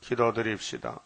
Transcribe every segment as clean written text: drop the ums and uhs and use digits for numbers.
기도드립시다.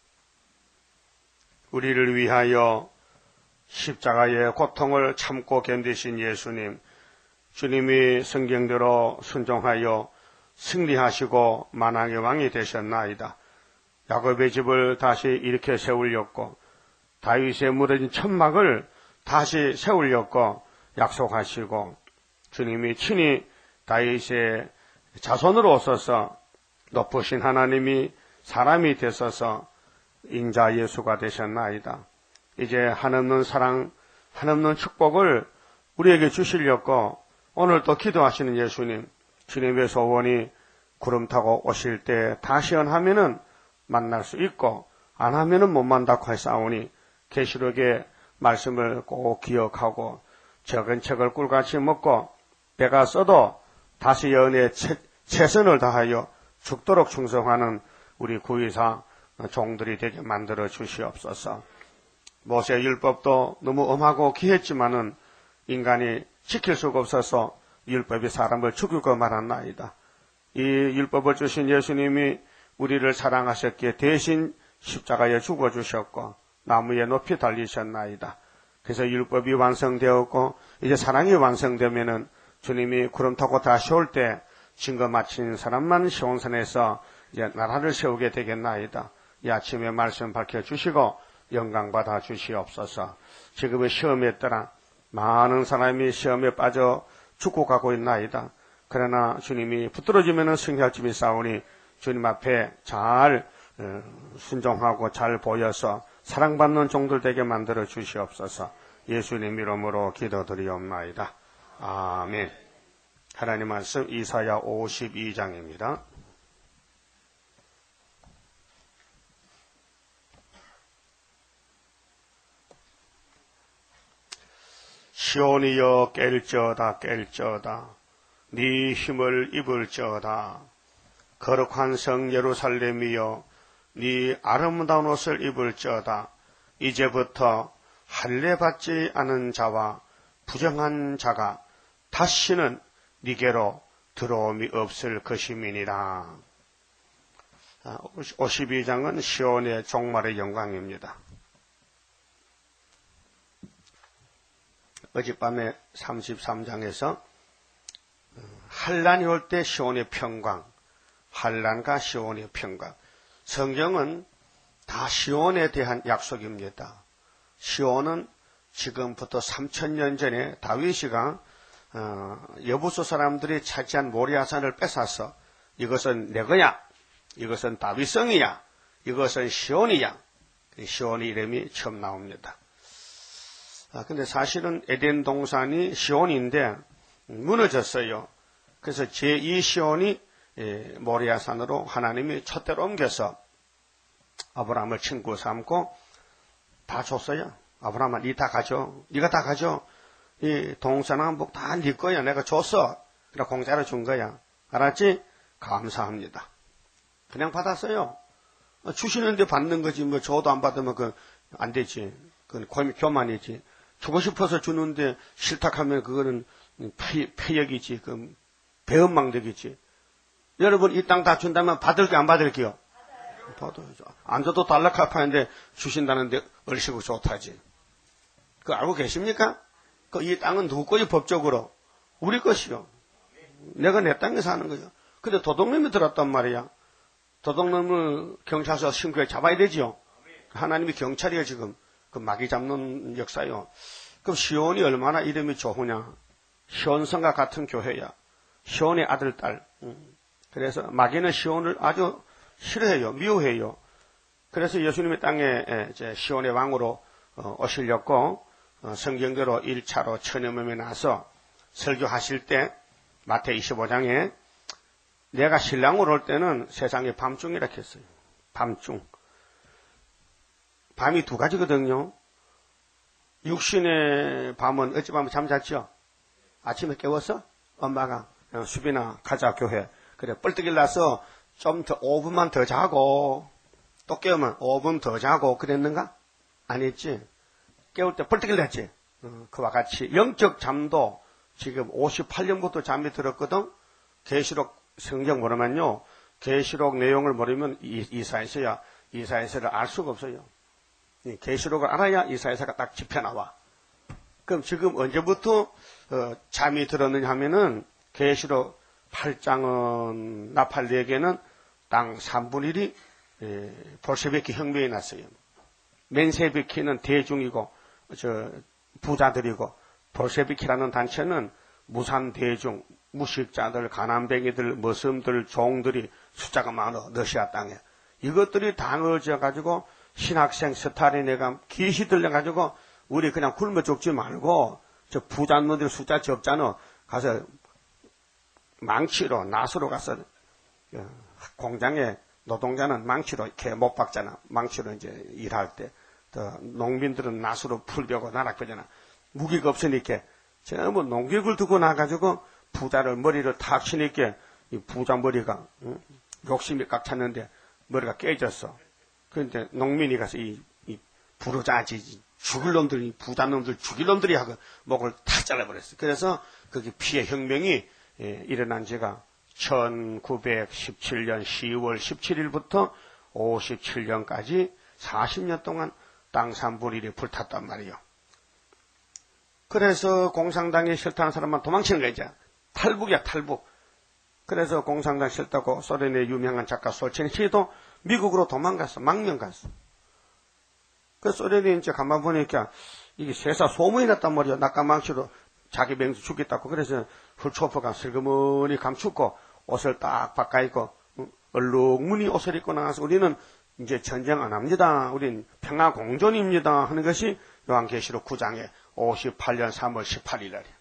우리를 위하여 십자가의 고통을 참고 견디신 예수님, 주님이 성경대로 순종하여 승리하시고 만왕의 왕이 되셨나이다. 야곱의 집을 다시 일으켜 세우렸고 다윗의 무너진 천막을 다시 세우렸고 약속하시고 주님이 친히 다윗의 자손으로 오셔서 높으신 하나님이 사람이 되셔서 인자 예수가 되셨나이다. 이제 한없는 사랑, 한없는 축복을 우리에게 주시려고 오늘 또 기도하시는 예수님, 주님의 소원이 구름 타고 오실 때 다시 하면은 만날 수 있고 안 하면은 못 만나고 하사오니 계시록의 말씀을 꼭 기억하고 적은 책을 꿀같이 먹고 배가 써도 다시 연애에 최선을 다하여 죽도록 충성하는 우리 구의사 종들이 되게 만들어 주시옵소서. 모세의 율법도 너무 엄하고 귀했지만은 인간이 지킬 수가 없어서 율법이 사람을 죽이고 말았나이다. 이 율법을 주신 예수님이 우리를 사랑하셨기에 대신 십자가에 죽어주셨고 나무에 높이 달리셨나이다. 그래서 율법이 완성되었고 이제 사랑이 완성되면은 주님이 구름 타고 다시 올 때 증거 마친 사람만 시온산에서 이제 나라를 세우게 되겠나이다. 이 아침에 말씀 밝혀주시고 영광 받아 주시옵소서. 지금의 시험에 따라 많은 사람이 시험에 빠져 죽고 가고 있나이다. 그러나 주님이 붙들어지면 승리할 집이 싸우니 주님 앞에 잘 순종하고 잘 보여서 사랑받는 종들 되게 만들어 주시옵소서. 예수님 이름으로 기도드리옵나이다. 아멘. 하나님 말씀 이사야 52장입니다. 시온이여 깰저어다 깰저어다 네 힘을 입을저어다. 거룩한 성 예루살렘이여 네 아름다운 옷을 입을저어다. 이제부터 할례 받지 않은 자와 부정한 자가 다시는 네게로 들어옴이 없을 것임이니라. 52장은 시온의 종말의 영광입니다. 어젯밤에 33장에서 환란이 올 때 시온의 평강, 환란과 시온의 평강. 성경은 다 시온에 대한 약속입니다. 시온은 지금부터 3000년 전에 다윗이가 여부수 사람들이 차지한 모리아산을 뺏어서 이것은 내 거야, 이것은 다윗성이야, 이것은 시온이야. 시온의 이름이 처음 나옵니다. 근데 사실은 에덴 동산이 시온인데 무너졌어요. 그래서 제2시온이 모리아산으로 하나님이 촛대로 옮겨서 아브라함을 친구 삼고 다 줬어요. 아브라함아, 니 다 가져. 니가 다 가져. 이 동서남북 다 니 거야. 내가 줬어. 그래 공짜로 준 거야. 알았지? 감사합니다. 그냥 받았어요. 주시는데 받는 거지. 뭐 줘도 안 받으면 그 안 되지. 그건 교만이지. 주고 싶어서 주는데 싫다하면 그거는 폐역이지. 그 배은망덕이지. 여러분 이 땅 다 준다면 받을게요, 안 받을게요? 받아야죠. 안 줘도 달락하파인데 주신다는데 얼씨구 좋다지. 그거 알고 계십니까? 이 땅은 누구 거지 법적으로? 우리 것이요. 내가 내 땅에 사는 거죠. 근데 도둑놈이 들었단 말이야. 도둑놈을 경찰서 신고해 잡아야 되지요. 하나님이 경찰이에요 지금. 그 마귀 잡는 역사요. 그럼 시온이 얼마나 이름이 좋으냐. 시온성과 같은 교회야. 시온의 아들, 딸. 그래서 마귀는 시온을 아주 싫어해요. 미워해요. 그래서 예수님의 땅에 이제 시온의 왕으로 오시려고 성경대로 1차로 천여 명이 나서 설교하실 때 마태 25장에 내가 신랑으로 올 때는 세상에 밤중이라 했어요. 밤중. 밤이 두 가지거든요. 육신의 밤은 어젯밤에 잠잤죠? 아침에 깨웠어? 엄마가 수빈아 가자 교회. 그래 뻘떡 일어나서 좀 더 5분만 더 자고 또 깨우면 5분 더 자고 그랬는가? 아니지. 깨울 때 뻘떡 일어났지. 그와 같이 영적 잠도 지금 58년부터 잠이 들었거든. 계시록 성경 보면요 계시록 내용을 모르면 이사야서를 알 수가 없어요. 계시록을 알아야 이사야서가 딱 집혀 나와. 그럼 지금 언제부터 잠이 들었느냐 하면은 계시록 8장은 나팔 4개는 땅 3분의 1이 볼셰비키 혁명이 났어요. 멘세비키는 대중이고 부자들이고 볼셰비키라는 단체는 무산 대중, 무식자들, 가난뱅이들, 머슴들, 종들이 숫자가 많아 러시아 땅에. 이것들이 다 넣어져 가지고 신학생 스타린에가 기시 들려 가지고 우리 그냥 굶어 죽지 말고 저 부자놈들 숫자 적잖아. 가서 망치로 낫으로 가서 공장에 노동자는 망치로 이렇게 못 박잖아. 망치로 이제 일할 때. 또 농민들은 낫으로 풀벼고 나락벼잖아. 무기가 없으니까 전부 농객을 두고 나가지고 부자를 머리를 탁 치니까 이 부자 머리가 욕심이 꽉 찼는데 머리가 깨졌어. 그런데 농민이 가서 이 부르자지 죽을 놈들이 부자 놈들 죽일 놈들이 하고 목을 탁 잘라버렸어. 그래서 거기 피해 혁명이 일어난 지가 1917년 10월 17일부터 57년까지 40년 동안 땅 3분의 1이 불탔단 말이에요. 그래서 공산당이 싫다는 사람만 도망치는 거죠. 탈북이야, 탈북. 그래서 공산당 싫다고 소련의 유명한 작가 솔체니치도 미국으로 도망갔어. 망명 갔어. 그 소련이 이제 가만 보니까 이게 세사 소문이 났단 말이야. 낙가망치로 자기 맹수 죽겠다고. 그래서 훌초퍼가 슬그머니 감추고 옷을 딱 바꿔입고 얼룩무늬 옷을 입고 나가서 우리는 이제 전쟁 안 합니다. 우린 평화공존입니다. 하는 것이 요한계시록 9장에 58년 3월 18일 날이에요.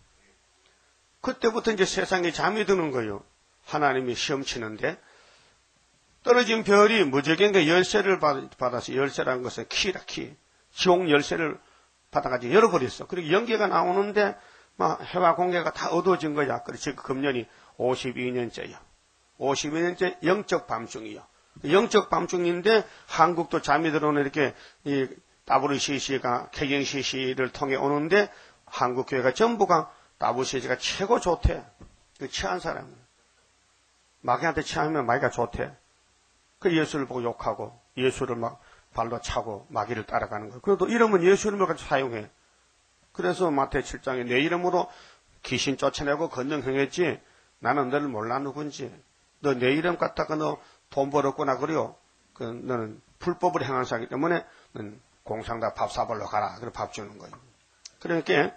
그때부터 이제 세상에 잠이 드는 거예요. 하나님이 시험 치는데 떨어진 별이 무적인가 열쇠를 받아서 열쇠라는 것은 키라 키. 지옥 열쇠를 받아가지고 열어버렸어. 그리고 연기가 나오는데 막 해와 공개가 다 어두워진 거야. 그래서 금년이 52년째야. 52년째 영적 밤중이요. 영적 밤중인데 한국도 잠이 들어오는 이렇게 이 WCC가 KNCC를 통해 오는데 한국 교회가 전부가 WCC가 최고 좋대. 그 취한 사람은 마귀한테 취하면 마귀가 좋대. 그 예수를 보고 욕하고 예수를 막 발로 차고 마귀를 따라가는 거예요. 그래도 이름은 예수 이름을 가지고 사용해. 그래서 마태 7장에 내 이름으로 귀신 쫓아내고 건능 행했지 나는 너를 몰라 누군지. 너 내 이름 갖다가 너 돈 벌었구나 그래요. 너는 불법을 행한 사람이기 때문에 너는 공상다 밥 사벌로 가라. 그래 밥 주는 거예요. 그러니까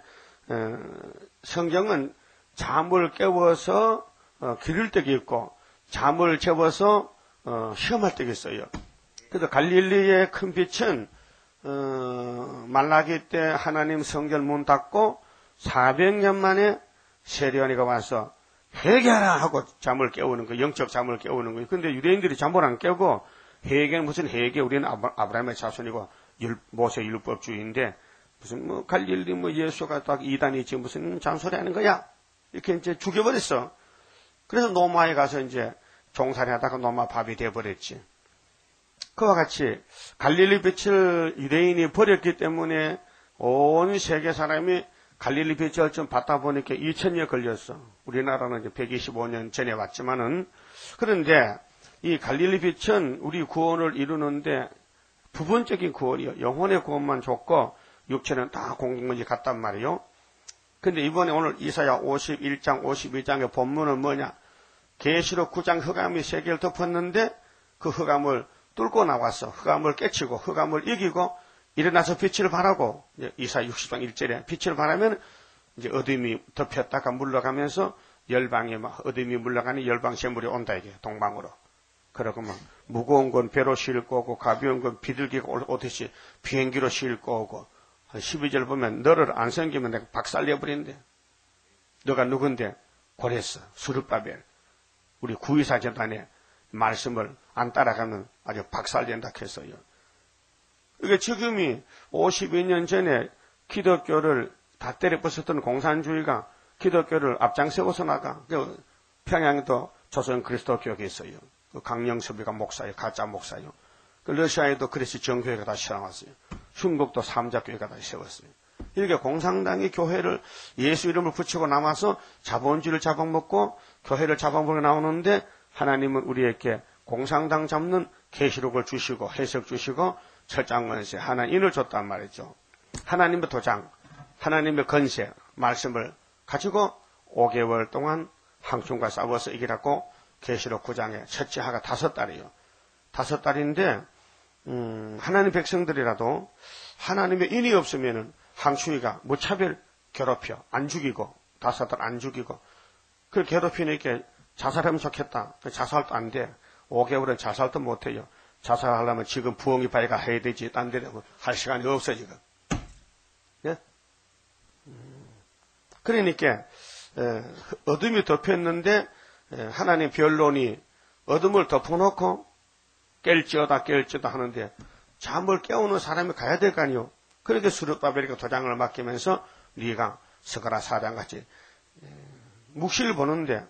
성경은 잠을 깨워서 기를 때가 있고 잠을 재워서 시험할 때가 있어요. 그래서 갈릴리의 큰 빛은 말라기 때 하나님 성전 문 닫고 400년 만에 세례요한이가 와서 회개하라 하고 잠을 깨우는 거예요. 영적 잠을 깨우는 거예요. 그런데 유대인들이 잠을 안 깨고 회개는 무슨 회개? 우리는 아브라함의 자손이고 모세 율법주의인데 무슨 뭐 갈릴리 뭐 예수가 딱 이단이지 무슨 잔소리 하는 거야? 이렇게 이제 죽여버렸어. 그래서 노마에 가서 이제 종살이 하다가 노마 밥이 돼버렸지. 그와 같이 갈릴리 빛을 유대인이 버렸기 때문에 온 세계 사람이 갈릴리 빛을 좀 받다 보니까 2000년 걸렸어. 우리나라는 이제 125년 전에 왔지만은 그런데 이 갈릴리 빛은 우리 구원을 이루는데 부분적인 구원이요. 영혼의 구원만 줬고 육체는 다 공중문지 갔단 말이요. 근데 이번에 오늘 이사야 51장, 52장의 본문은 뭐냐? 계시록 9장 흑암이 세계를 덮었는데 그 흑암을 뚫고 나왔어. 흑암을 깨치고 흑암을 이기고 일어나서 빛을 발하고 이사야 60장 1절에 빛을 발하면 이제 어둠이 덮였다가 물러가면서 열방에 막 어둠이 물러가니 열방 샘물이 온다 이게 동방으로. 그러고 막 무거운 건 배로 싣고 오고 가벼운 건 비둘기가 오듯이 비행기로 싣고 오고 12절 보면 너를 안 섬기면 내가 박살내버린대. 너가 누군데? 고레스, 수르바벨. 우리 구이사 재단에 말씀을 안 따라가면 아주 박살낸다 했어요. 이게 지금이 52년 전에 기독교를 다 때려부쉈던 공산주의가 기독교를 앞장세워서 나가. 평양에도 조선 그리스도 교회가 있어요. 강영섭이가 목사예요. 가짜 목사예요. 러시아에도 그리스 정교회가 다시 나왔어요. 중국도 삼자교회가 다시 세웠어요. 이렇게 공산당이 교회를 예수 이름을 붙이고 남아서 자본주의를 잡아먹고 교회를 잡아먹고 나오는데 하나님은 우리에게 공상당 잡는 계시록을 주시고 해석 주시고 철장건세 하나님을 줬단 말이죠. 하나님의 도장, 하나님의 건세 말씀을 가지고 5개월 동안 황충과 싸워서 이기라고 계시록 9장에 첫째 하가 5달이요. 5달인데 하나님 백성들이라도 하나님의 인이 없으면은 황충이가 무차별 괴롭혀 안 죽이고 5달 안 죽이고 그걸 괴롭히니까 자살하면 좋겠다. 자살도 안 돼. 5개월은 자살도 못 해요. 자살하려면 지금 부엉이 바위가 해야 되지. 딴 데는 할 시간이 없어 지금. 예? 그러니까 어둠이 덮였는데 하나님 변론이 어둠을 덮어놓고 깰지어다 하는데 잠을 깨우는 사람이 가야 될 거 아니요. 그렇게 스룹바벨에게 도장을 맡기면서 네가 스가랴 4장같이 묵시를 보는데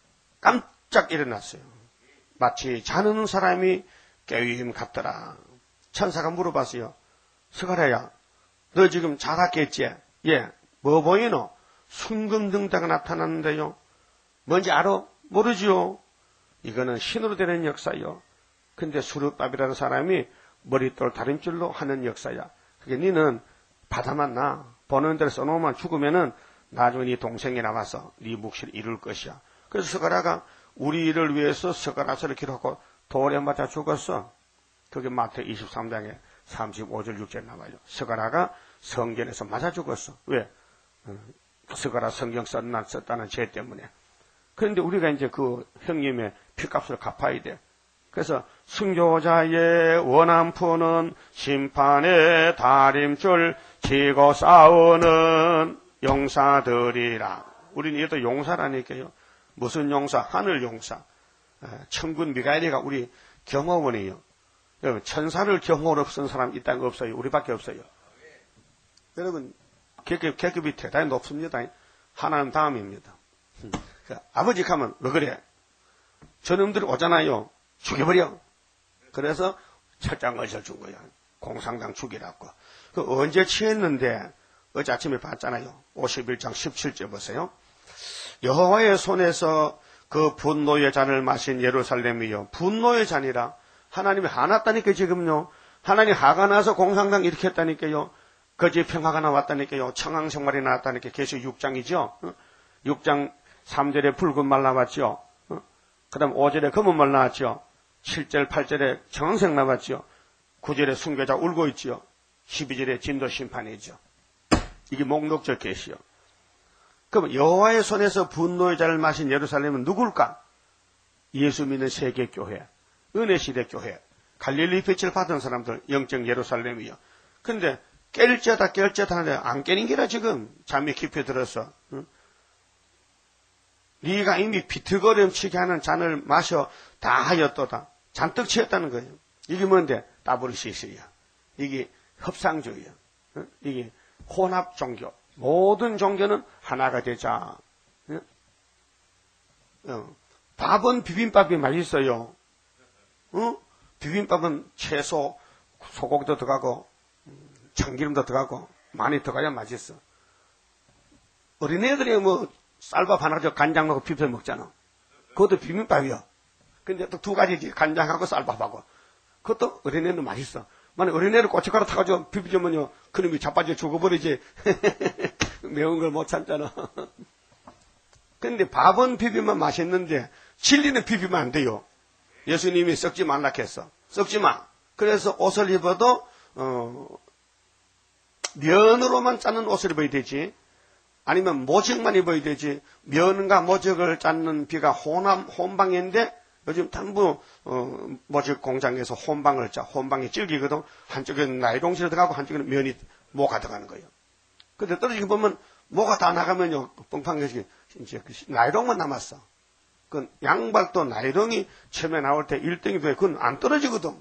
깜짝 일어났어요. 마치 자는 사람이 깨임 같더라. 천사가 물어봤어요. 스가랴야, 너 지금 자다 깼지? 예, 뭐 보이노? 순금등대가 나타났는데요. 뭔지 알아? 모르지요. 이거는 신으로 되는 역사요. 근데 수르밥이라는 사람이 머릿돌 다림줄로 하는 역사야. 그게 니는 받아만 나. 보는 대로 써놓으면 죽으면은 나중에 네 동생이 나와서 네 묵시를 이룰 것이야. 그래서 스가랴가 우리 일을 위해서 스가랴서를 기록하고 돌에 맞아 죽었어. 그게 마태 23장에 35절 6절 나와요. 스가랴가 성전에서 맞아 죽었어. 왜? 스가랴 성경 썼다는 죄 때문에. 그런데 우리가 이제 그 형님의 피값을 갚아야 돼. 그래서 순교자의 원한푸는 심판의 다림줄 지고 싸우는 용사들이라. 우리는 이것도 용사라니까요. 무슨 용사? 하늘 용사. 천군 미가엘이가 우리 경호원이에요. 여러분, 천사를 경호로 쓴 사람 이 땅에 없어요. 우리밖에 없어요. 여러분, 계급이 대단히 높습니다. 하나님 다음입니다. 아버지 가면 왜 그래? 저놈들이 오잖아요. 죽여버려. 그래서 철장을 준 거야. 공상당 죽이라고. 그 언제 취했는데 어제 아침에 봤잖아요. 51장 17절 보세요. 여호와의 손에서 그 분노의 잔을 마신 예루살렘이요. 분노의 잔이라. 하나님이 화났다니까요. 지금요. 하나님 화가 나서 공상당 일으켰다니까요. 거짓 평화가 나왔다니까요. 청황생활이 나왔다니까요. 계시록 6장이죠. 6장 3절에 붉은 말 나왔죠. 그 다음 5절에 검은 말 나왔죠. 7절 8절에 청황색 나왔죠. 9절에 순교자 울고 있죠. 12절에 진도 심판이죠. 이게 목록적 계시요. 그럼 여호와의 손에서 분노의 잔을 마신 예루살렘은 누굴까? 예수 믿는 세계교회, 은혜시대 교회, 갈릴리 빛을 받은 사람들, 영적 예루살렘이요. 근데 깰 쩌다 하는데 안 깨는 게라 지금 잠이 깊이 들어서. 응? 네가 이미 비틀거림치게 하는 잔을 마셔 다 하였도다. 잔뜩 취했다는 거예요. 이게 뭔데? WCC야. 이게 협상주의야. 응? 이게 혼합 종교. 모든 종교는 하나가 되자. 응? 밥은 비빔밥이 맛있어요. 응? 비빔밥은 채소, 소고기도 들어가고 참기름도 들어가고 많이 들어가야 맛있어. 어린애들이 뭐 쌀밥 하나 줘 간장 넣고 비벼 먹잖아. 그것도 비빔밥이야. 근데 또 두 가지지. 간장하고 쌀밥하고. 그것도 어린애는 맛있어. 만약 어린애를 고춧가루 타가지고 비벼주면요. 그놈이 자빠져 죽어버리지. 매운 걸 못 참잖아. 근데 밥은 비비면 맛있는데 진리는 비비면 안 돼요. 예수님이 썩지 말라 했어. 썩지 마. 그래서 옷을 입어도 면으로만 짜는 옷을 입어야 되지. 아니면 모적만 입어야 되지. 면과 모적을 짜는 비가 혼방인데 요즘 전부 모적 공장에서 혼방을 짜. 혼방이 질기거든. 한쪽에는 나이롱실에 들어가고 한쪽에는 면이 모가 들어가는 거예요. 근데 떨어지게 보면 모가 다 나가면요. 뻥판겨지게 이제 나이롱만 남았어. 그 양발도 나이롱이 처음에 나올 때 1등이 돼. 그건 안 떨어지거든.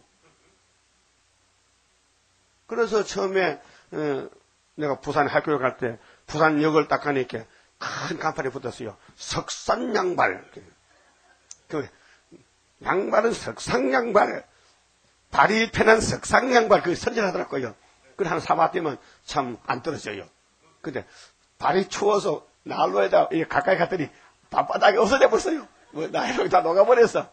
그래서 처음에 내가 부산 학교에 갈 때 부산역을 딱 가니까 큰 간판에 붙었어요. 석산 양발. 그 양발은 석상 양발. 발이 편한 석상 양발. 그 선전하더라고요. 그래 하나 사봤더면 참 안 떨어져요. 근데 발이 추워서 난로에다 가까이 갔더니 밤바닥에 없어져 버렸어요. 뭐, 나이로 다 녹아버렸어.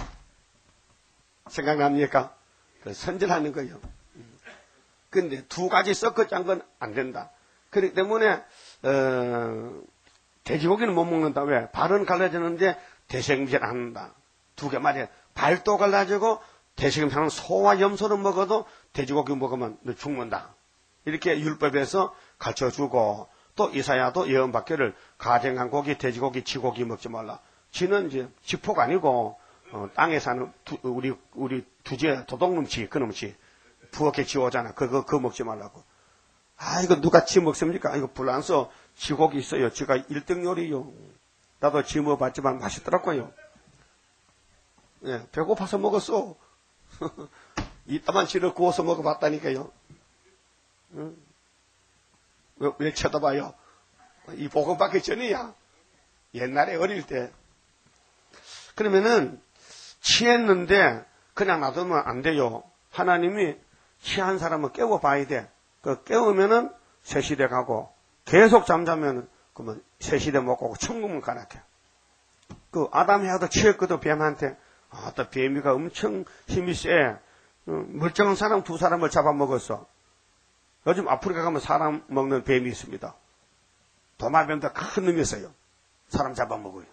생각납니까? 그 선전하는 거예요. 근데 두 가지 섞어 짠 건 안 된다. 그렇기 때문에, 돼지고기는 못 먹는다. 왜? 발은 갈라지는데 대생김살 안 한다. 두 개 말이야. 발도 갈라지고 대생김살은 소와 염소를 먹어도 돼지고기 먹으면 너 죽는다. 이렇게 율법에서 가르쳐주고 또 이사야도 예언받기를 가증한 고기, 돼지고기, 쥐고기 먹지 말라. 쥐는 이제 쥐포가 아니고 땅에 사는 우리 두제 도둑놈쥐, 그놈쥐 부엌에 쥐오잖아. 그거 먹지 말라고. 아, 이거 누가 쥐 먹습니까? 이거 불란서 쥐고기 있어요. 쥐가 1등 요리요. 나도 쥐 먹어봤지만 맛있더라고요. 예, 배고파서 먹었어. 이따만 쥐를 구워서 먹어봤다니까요. 응? 왜 쳐다봐요? 이 복음 받기 전이야. 옛날에 어릴 때. 그러면은 취했는데 그냥 놔두면 안 돼요. 하나님이 취한 사람은 깨워봐야 돼. 그 깨우면은 새시대 가고 계속 잠자면은 그러면 새시대 못 가고 천국문 가라게. 그 아담이 하도 취했거든 뱀한테. 아, 또 뱀이가 엄청 힘이 세. 멀쩡한 사람 두 사람을 잡아먹었어. 요즘 아프리카 가면 사람 먹는 뱀이 있습니다. 도마뱀도 큰 놈이 있어요. 사람 잡아먹어요.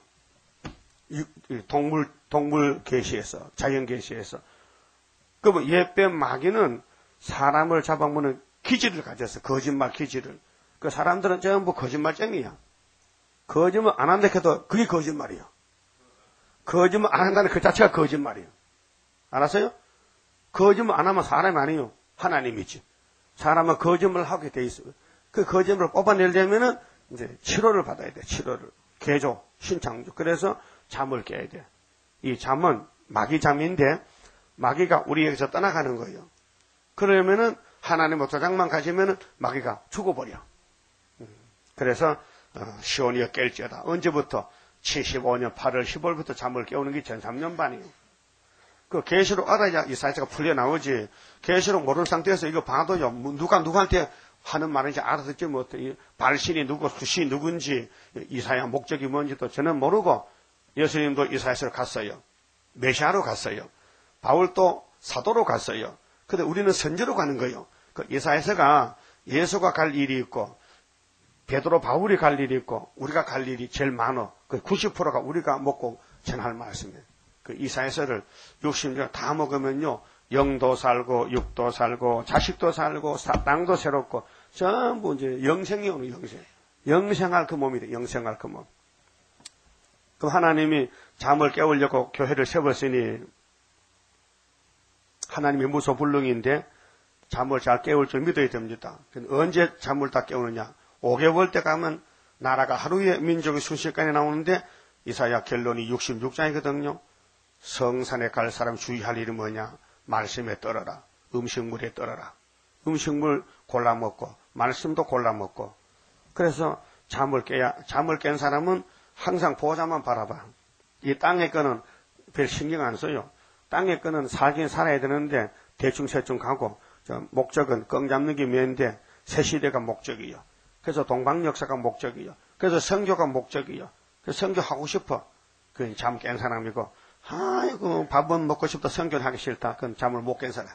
동물 계시에서, 자연 계시에서. 그러면 옛뱀 마귀는 사람을 잡아먹는 기질을 가졌어. 거짓말 기질을. 그 사람들은 전부 거짓말쟁이야. 거짓말 안 한다 해도 그게 거짓말이야. 거짓말 안 한다는 그 자체가 거짓말이야. 알았어요? 거짓말 안 하면 사람이 아니요. 하나님이지. 사람은 거짓말을 하게 돼 있어요. 그 거짓말을 뽑아내려면은 이제 치료를 받아야 돼. 치료를. 개조, 신창조. 그래서 잠을 깨야 돼. 이 잠은 마귀 잠인데 마귀가 우리에게서 떠나가는 거예요. 그러면은 하나님의 도장만 가지면은 마귀가 죽어버려. 그래서 시온이여 깰지어다. 언제부터? 75년 8월 10월부터 잠을 깨우는 게 1300년반이에요. 그 계시록 알아야 이사야가 풀려 나오지. 계시록 모르는 상태에서 이거 봐도요. 누가 누구한테 하는 말인지 알아듣지 못해. 발신이 누구, 수신이 누군지, 이사야 목적이 뭔지도 저는 모르고 예수님도 이사야서로 갔어요. 메시아로 갔어요. 바울도 사도로 갔어요. 근데 우리는 선지로 가는 거예요. 그 이사야서가 예수가 갈 일이 있고 베드로 바울이 갈 일이 있고 우리가 갈 일이 제일 많어. 그 90%가 우리가 먹고 전할 말씀이에요. 그 이사야서를 60년 다 먹으면요. 영도 살고 육도 살고 자식도 살고 땅도 새롭고 전부 이제 영생이 오는 영생. 영생할 그 몸이 돼. 영생할 그 몸. 그럼 하나님이 잠을 깨우려고 교회를 세웠으니 하나님이 무소불능인데 잠을 잘 깨울 줄 믿어야 됩니다. 언제 잠을 다 깨우느냐. 5개월 때 가면 나라가 하루에 민족이 순식간에 나오는데 이사야 결론이 66장이거든요. 성산에 갈 사람 주의할 일이 뭐냐. 말씀에 떨어라. 음식물에 떨어라. 음식물 골라 먹고 말씀도 골라 먹고. 그래서 잠을 깬 사람은 항상 보호자만 바라봐. 이 땅의 거는 별 신경 안 써요. 땅의 거는 살긴 살아야 되는데 대충 가고 목적은 껌 잡는 게 매인데 새시대가 목적이요. 그래서 동방역사가 목적이요. 그래서 선교가 목적이요. 그래서 선교하고 싶어. 그건 잠 깬 사람이고 아이고 밥은 먹고 싶다 선교는 하기 싫다. 그건 잠을 못 깬 사람.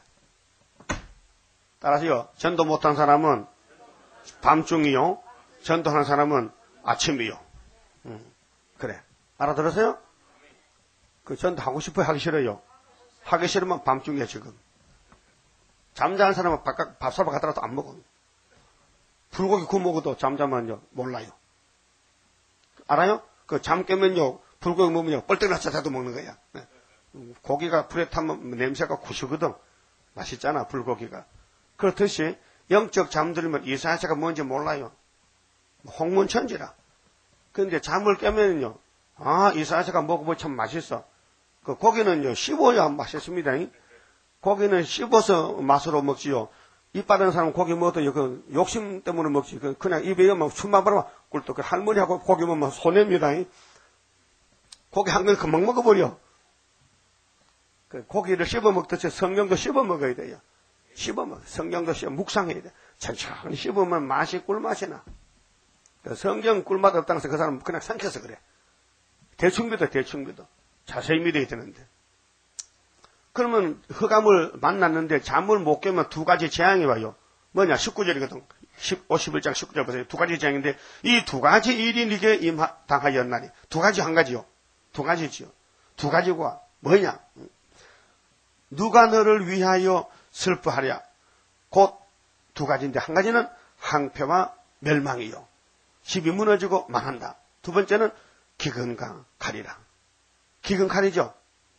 따라서요. 전도 못한 사람은 밤중이요. 전도하는 사람은 아침이요. 그래. 알아들었어요? 그 전도 하고 싶어요? 하기 싫어요? 하기 싫으면 밤중이야 지금. 잠자는 사람은 밥사밥 갖다라도 안 먹어. 불고기 구워 먹어도 잠자면요 몰라요. 알아요? 그 잠 깨면요 불고기 먹으면요 뻘떡나서 자도 먹는 거야. 고기가 불에 타면 냄새가 구수거든. 맛있잖아 불고기가. 그렇듯이 영적 잠들면 이사야가 뭔지 몰라요. 홍문천지라. 그런데 잠을 깨면요 이사야가 먹어보면 참 맛있어. 그 고기는요 씹어야 맛있습니다. 고기는 씹어서 맛으로 먹지요. 입 바른 사람 고기 먹어도 그 욕심 때문에 먹지. 그냥 입에 막 숨만 바르면 꿀떡. 할머니하고 고기 먹으면 손해입니다. 고기 한 그릇 금방 먹어버려. 그 고기를 씹어 먹듯이 성경도 씹어 먹어야 돼요. 씹어 먹어. 성경도 씹어 묵상해야 돼. 천천히 씹으면 맛이 꿀맛이 나. 성경 꿀맛 없다고 해서 그 사람 그냥 삼켜서 그래. 대충 믿어. 자세히 믿어야 되는데. 그러면 흑암을 만났는데 잠을 못 깨면 두 가지 재앙이 와요. 뭐냐? 19절이거든. 51장 19절 보세요. 두 가지 재앙인데 이 두 가지 일이 네게 당하였나니. 두 가지 한 가지요. 두 가지지요. 두 가지가 뭐냐? 누가 너를 위하여 슬퍼하랴. 곧 두 가지인데 한 가지는 항폐와 멸망이요. 집이 무너지고 망한다. 두 번째는 기근과 칼이라. 기근 칼이죠.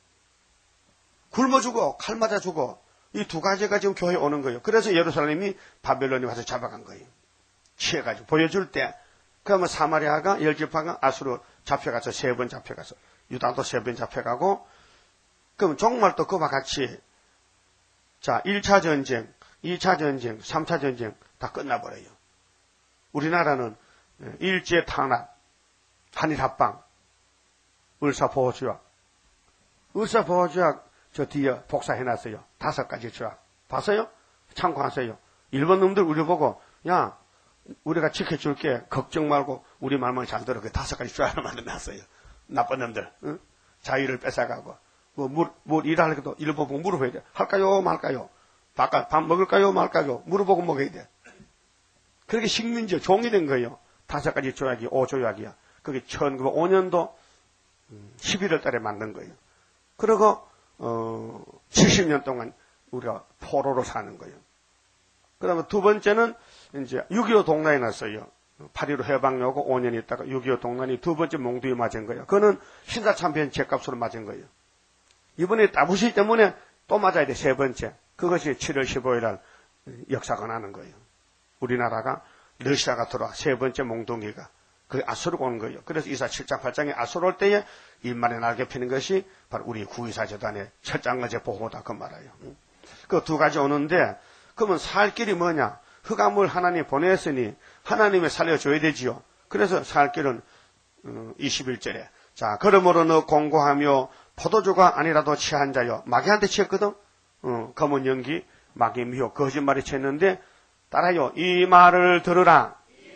굶어 죽어, 칼 맞아 죽어. 이 두 가지가 지금 교회에 오는 거예요. 그래서 예루살렘이 바벨론에 와서 잡아간 거예요. 취해가지고 보여줄 때. 그러면 사마리아가 열지파가 아수로 잡혀가서 3번 잡혀가서 유다도 3번 잡혀가고 그럼 정말 또 그와 같이 자 1차 전쟁, 2차 전쟁, 3차 전쟁 다 끝나버려요. 우리나라는 일제 탄압, 한일 합방, 을사보호조약. 을사보호조약 저 뒤에 복사해놨어요. 5가지 조약. 봤어요? 참고하세요. 일본 놈들 우리 보고 야 우리가 지켜줄게. 걱정 말고 우리 말만 잘 들어. 그 5가지 조약을 만들어놨어요. 나쁜 놈들. 응? 자유를 뺏어가고 뭐 일할 때도 일본 보고 물어봐야 돼. 할까요 말까요? 밥 먹을까요 말까요? 물어보고 먹어야 돼. 그렇게 식민지 종이 된 거예요. 5가지 조약이 5조약이야. 그게 1905년도 11월 달에 만든 거예요. 그리고 70년 동안 우리가 포로로 사는 거예요. 그 다음에 두 번째는 이제 6.25 동란이 났어요. 8.15 해방하고 5년 있다가 6.25 동란이 두 번째 몽두에 맞은 거예요. 그거는 신사참변 죄값으로 맞은 거예요. 이번에 따부시 때문에 또 맞아야 돼. 3번째. 그것이 7월 15일 날 역사가 나는 거예요. 우리나라가 러시아가 들어와 3번째 몽둥이가 그게 아수르가 오는 거예요. 그래서 이사 7장 8장에 아수르 올 때에 일만에 날개 피는 것이 바로 우리 구의사 재단의 철장거제 보호다 그 말이에요. 그 두 가지 오는데 그러면 살 길이 뭐냐? 흑암을 하나님 보냈으니 하나님이 살려줘야 되지요. 그래서 살 길은 21절에 자 그러므로 너 공고하며 포도주가 아니라도 취한 자여. 마귀한테 취했거든. 검은 연기 마귀 미혹 거짓말이 취했는데 따라요. 이 말을 들으라.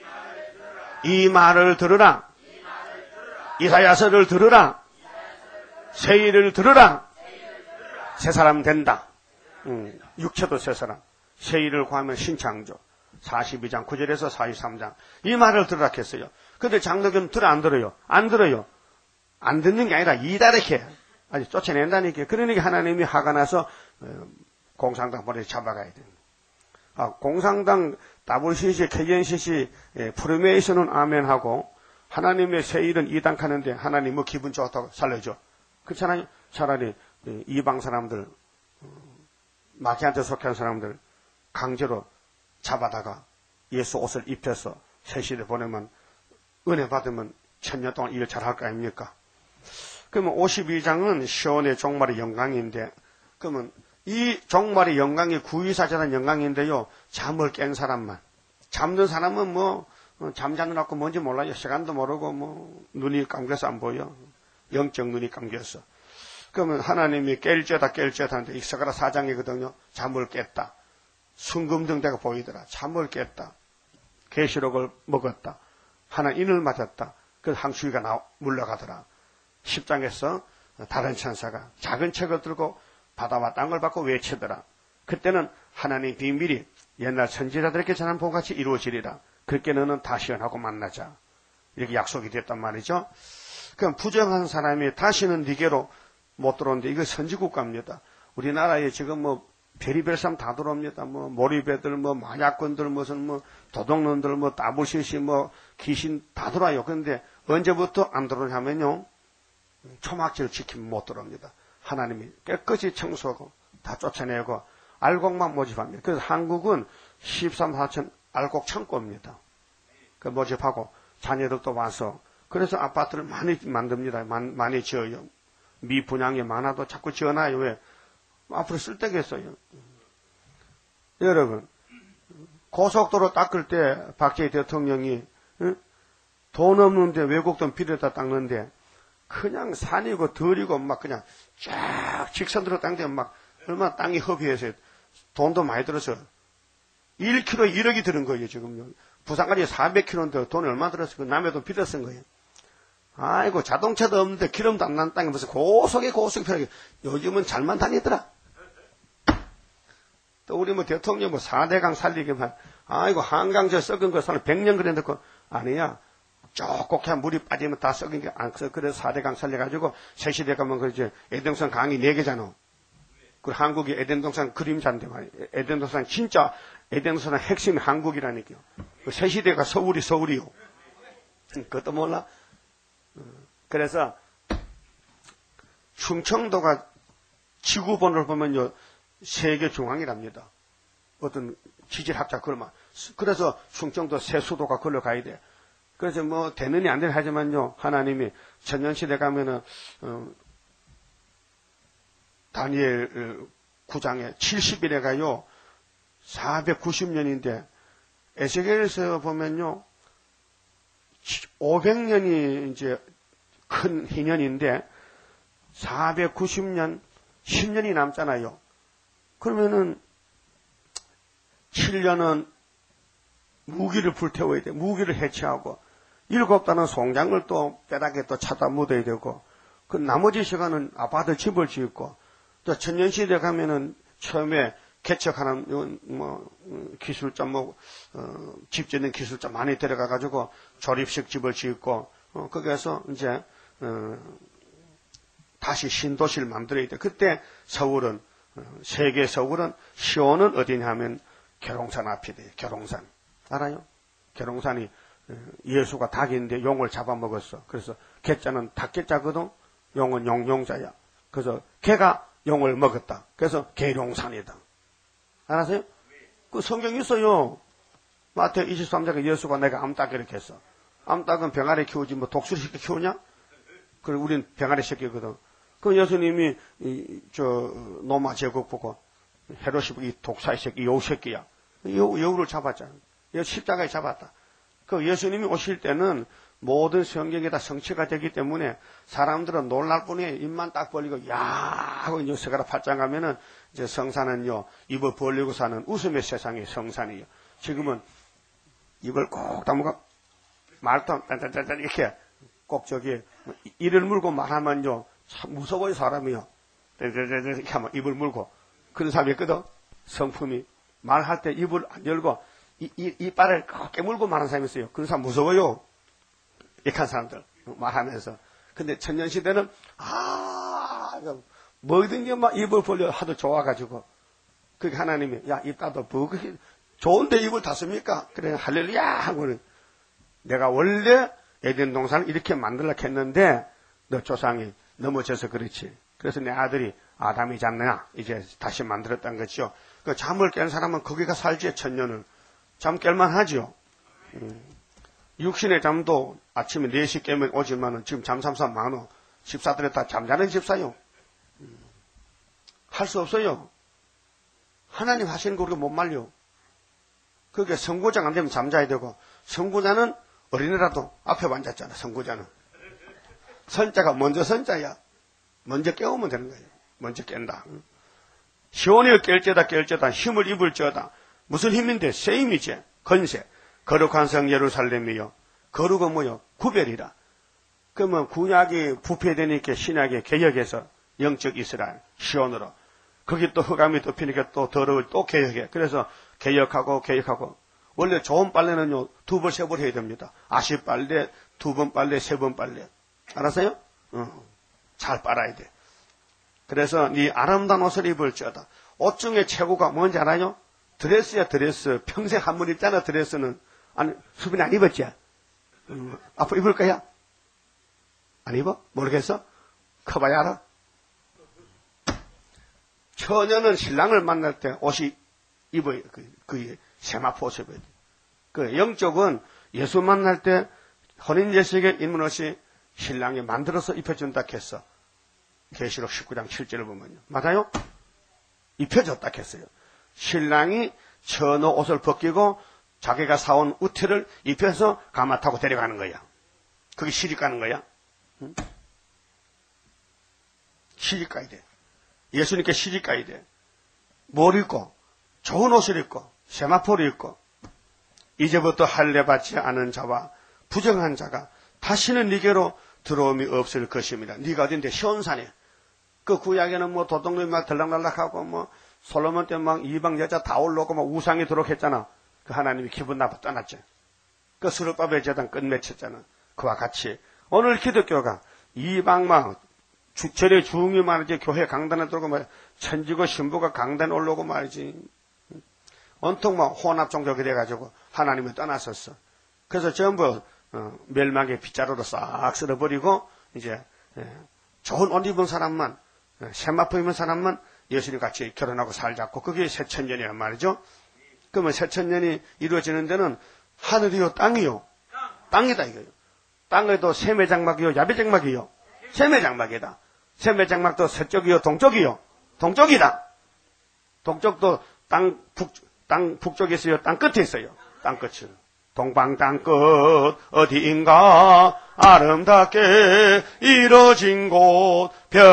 이 말을 들으라. 이사야서를 들으라. 세일을 들으라. 새 사람 된다. 육체도 새 사람. 세일을 구하면 신창조. 42장 9절에서 43장. 이 말을 들으라 했어요. 근데 장로교는 들어 안 들어요? 안 들어요. 안 듣는 게 아니라 이다르게 아주 쫓아낸다니까. 그러니까 하나님이 화가 나서 공산당 보내서 잡아가야 돼요. 공산당 WCC, KNCC, 프로메이션은 아멘하고 하나님의 새 일은 이당하는데 하나님 뭐 기분 좋다고 살려줘. 그렇잖아요. 차라리 이방 사람들, 마귀한테 속한 사람들 강제로 잡아다가 예수 옷을 입혀서 새 시대 보내면 은혜 받으면 1000년 동안 일 잘할 거 아닙니까? 그러면 52장은 시온의 종말의 영광인데 그러면 이 종말의 영광이 구의사자는 영광인데요. 잠을 깬 사람만. 잠든 사람은 뭐 잠자느라고 뭔지 몰라요. 시간도 모르고 뭐 눈이 감겨서 안 보여. 영적 눈이 감겨서. 그러면 하나님이 깰죄다 하는데 이사가랴 4장이거든요. 잠을 깼다. 순금등대가 보이더라. 잠을 깼다. 계시록을 먹었다. 하나 인을 맞았다. 그래서 항수기가 물러가더라. 10장에서 다른 천사가 작은 책을 들고 바다와 땅을 받고 외치더라. 그때는 하나님의 비밀이 옛날 선지자들에게 전한 본 같이 이루어지리라. 그렇게 너는 다시연하고 만나자. 이렇게 약속이 됐단 말이죠. 그럼 부정한 사람이 다시는 네게로 못 들어오는데 이거 선지국가입니다. 우리나라에 지금 뭐 별의별 사람 다 들어옵니다. 뭐 몰입애들, 뭐 마약꾼들, 무슨 뭐 도둑놈들, 뭐 따부시시, 뭐 귀신 다 들어와요. 그런데 언제부터 안 들어오냐면요. 초막지를 지키면 못 들어옵니다. 하나님이 깨끗이 청소하고 다 쫓아내고 알곡만 모집합니다. 그래서 한국은 13, 4천 알곡 창고입니다. 그 모집하고 자녀들도 와서 그래서 아파트를 많이 만듭니다. 많이 지어요. 미분양이 많아도 자꾸 지어놔요. 왜? 앞으로 쓸 데가 있어요. 여러분 고속도로 닦을 때 박정희 대통령이 돈 없는데 외국 돈 필요해다 닦는데 그냥 산이고 들이고 막 그냥 쫙 직선으로 닦는데 막 얼마나 땅이 허비해서 돈도 많이 들어서 1km 1억이 드는 거예요. 지금 부산까지 400km인데 돈이 얼마 들었어요. 남의 돈 빌려 쓴 거예요. 아이고, 자동차도 없는데 기름도 안 나는 땅에 무슨 고속에 편하게. 요즘은 잘만 다니더라. 또 우리 뭐 대통령 뭐 4대강 살리기만, 아이고, 한강 저 썩은 거 사는 100년 그래 놓고, 아니야. 조금 물이 빠지면 다 썩은 게 안 써. 그래서 4대강 살려가지고, 새시대 가면 그 이제 에덴동산 강이 4개잖아. 그 한국이 에덴동산 그림자인데 말이야. 에덴동산 진짜, 에덴동산 핵심이 한국이라니까요. 그 새시대가 서울이요. 그것도 몰라? 그래서, 충청도가 지구본을 보면요, 세계 중앙이랍니다. 어떤 지질학자 그러면. 그래서 충청도 새 수도가 걸로 가야 돼. 그래서 뭐 되느니 안 되느니 하지만요, 하나님이 천년시대 가면은, 다니엘 9장에 70일에 가요, 490년인데, 에스겔에서 보면요, 500년이 이제 큰 희년인데, 490년, 10년이 남잖아요. 그러면은 7년은 무기를 불태워야 돼. 무기를 해체하고 7달은 송장을 또 뼈다귀에 또 찾아 묻어야 되고 그 나머지 시간은 아파트 집을 짓고 또 천년시대 가면은 처음에 개척하는 기술자 집 짓는 기술자 많이 데려가 가지고 조립식 집을 짓고 거기에서 이제 다시 신도시를 만들어야 돼. 그때 서울은 세계 서울은 시온은 어디냐 하면 계룡산 앞이 돼요. 계룡산. 알아요? 계룡산이 예수가 닭인데 용을 잡아먹었어. 그래서 개자는 닭개자거든. 용은 용자야. 그래서 개가 용을 먹었다. 그래서 계룡산이다. 알았어요? 그 성경 있어요. 마태오 23장에 예수가 내가 암탉 이렇게 했어. 암탉은 병아리 키우지 뭐 독수리 새끼 키우냐? 그리고 우린 병아리 새끼거든. 그 예수님이 로마 제국 보고 헤롯이 이 독사의 새끼 여우 새끼야. 여우를 잡았잖아. 십자가에 잡았다. 그 예수님이 오실 때는 모든 성경이 다 성취가 되기 때문에 사람들은 놀랄 뿐이에요. 입만 딱 벌리고 야 하고 이제 서가라 팔짱 가면은 이제 성산은요 입을 벌리고 사는 웃음의 세상이 성산이에요. 지금은 입을 꼭 다물고 말도 딴딴딴 이렇게 꼭 이를 물고 말하면요 참 무서워요 사람이요. 이렇게 하면 입을 물고 그런 사람이 있거든. 성품이 말할 때 입을 안 열고 이빨을 꼭 깨물고 말하는 사람이 있어요. 그런 사람 무서워요. 약한 사람들 말하면서. 근데 천년시대는 뭐든지 막 입을 벌려 하도 좋아가지고 그게 하나님이 야 입 닫아 뭐 좋은데 입을 닫습니까? 그래 할렐루야 하고는 내가 원래 에덴 동산을 이렇게 만들려고 했는데 너 조상이 넘어져서 그렇지. 그래서 내 아들이 아담이 잡느냐 이제 다시 만들었다는 거죠. 그 잠을 깬 사람은 거기가 살지 천년을. 잠 깰만 하죠. 육신의 잠도 아침에 4시 깨면 오지만은 지금 잠삼삼 많어. 집사들이 다 잠자는 집사요. 할 수 없어요. 하나님 하시는 거 우리가 못 말려. 그게 선고자가 안 되면 잠자야 되고, 선고자는 어린애라도 앞에 앉았잖아, 선고자는. 선자가 먼저 선자야. 먼저 깨우면 되는 거예요. 먼저 깬다. 시온을 깰죄다 힘을 입을지어다. 무슨 힘인데? 새 힘이지. 건세. 거룩한 성 예루살렘이요. 거룩은 뭐요? 구별이라. 그러면 구약이 부패되니까 신약의 개혁해서 영적 이스라엘, 시온으로. 거기 또 흑암이 덮이니까 또 더러울 또 개혁해. 그래서 개혁하고. 원래 좋은 빨래는요, 2번, 3번 해야 됩니다. 아시 빨래, 2번 빨래, 3번 빨래. 알았어요? 잘 빨아야 돼. 그래서 네 아름다운 옷을 입을지어다. 옷 중에 최고가 뭔지 알아요? 드레스야, 드레스. 평생 한 번 입잖아, 드레스는. 아니, 수빈이 안 입었지? 앞으로 입을 거야? 안 입어? 모르겠어? 커봐야 알아? 처녀는 신랑을 만날 때 옷이 입어야, 그 세마포 옷을 입어야 돼. 그 영적은 예수 만날 때 혼인 예식에 입는 옷이 신랑이 만들어서 입혀준다 했어. 계시록 19장 7절을 보면요. 맞아요? 입혀줬다 했어요. 신랑이 처녀 옷을 벗기고 자기가 사온 우태를 입혀서 가마 타고 데려가는 거야. 그게 시집 가는 거야. 응? 시집 가야 돼. 예수님께 시집 가야 돼. 뭘 입고 좋은 옷을 입고 세마포를 입고 이제부터 할례 받지 않은 자와 부정한 자가 다시는 네게로 들어옴이 없을 것입니다. 네가 어딘데? 시온산에. 그 구약에는 뭐 도둑놈이 막 들락날락하고 뭐 솔로몬 때 막 이방 여자 다 올라오고 막 우상이 들어오겠잖아. 그 하나님이 기분 나빠 떠났죠. 그 스룹바벨 재단 끝맺혔잖아. 그와 같이 오늘 기독교가 이방 막 주철의 중이 말이지 교회 강단에 들어오고 막 천지고 신부가 강단에 올라오고 말이지 온통 막 혼합 종족이 돼가지고 하나님을 떠났었어. 그래서 전부 멸망의 빗자루로 싹 쓸어버리고 이제 좋은 옷 입은 사람만 세마포 입은 사람만 예수님 같이 결혼하고 살자고 그게 새천년이란 말이죠. 그러면 새천년이 이루어지는 데는 하늘이요 땅이요. 땅이다 이거요. 땅에도 세매장막이요 야배장막이요. 세매장막이다. 세매장막도 서쪽이요 동쪽이요. 동쪽이다. 동쪽도 땅 북쪽에 있어요. 땅 끝에 있어요. 땅 끝을. 동방 땅 끝 어디인가 아름답게 이뤄진 곳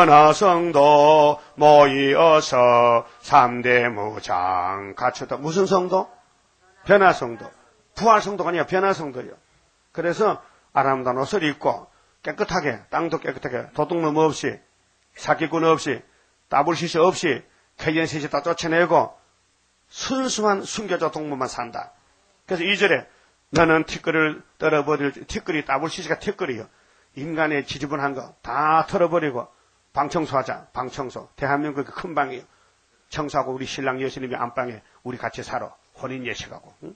변화성도 모이어서 3대 무장 갖추다. 무슨 성도? 변화성도. 부활성도가 아니라 변화성도요. 그래서 아름다운 옷을 입고 깨끗하게 땅도 깨끗하게 도둑놈 없이 사기꾼 없이 따블시시 없이 개연시시 다 쫓아내고 순수한 순교자 동무만 산다. 그래서 2절에 너는 티끌을 떨어버릴 티끌이 따블시시가 티끌이요. 인간의 지저분한 거 다 털어버리고 방청소하자. 방청소. 대한민국 그 큰 방이요. 청소하고 우리 신랑 예수님이 안방에 우리 같이 살아. 혼인 예식하고. 응?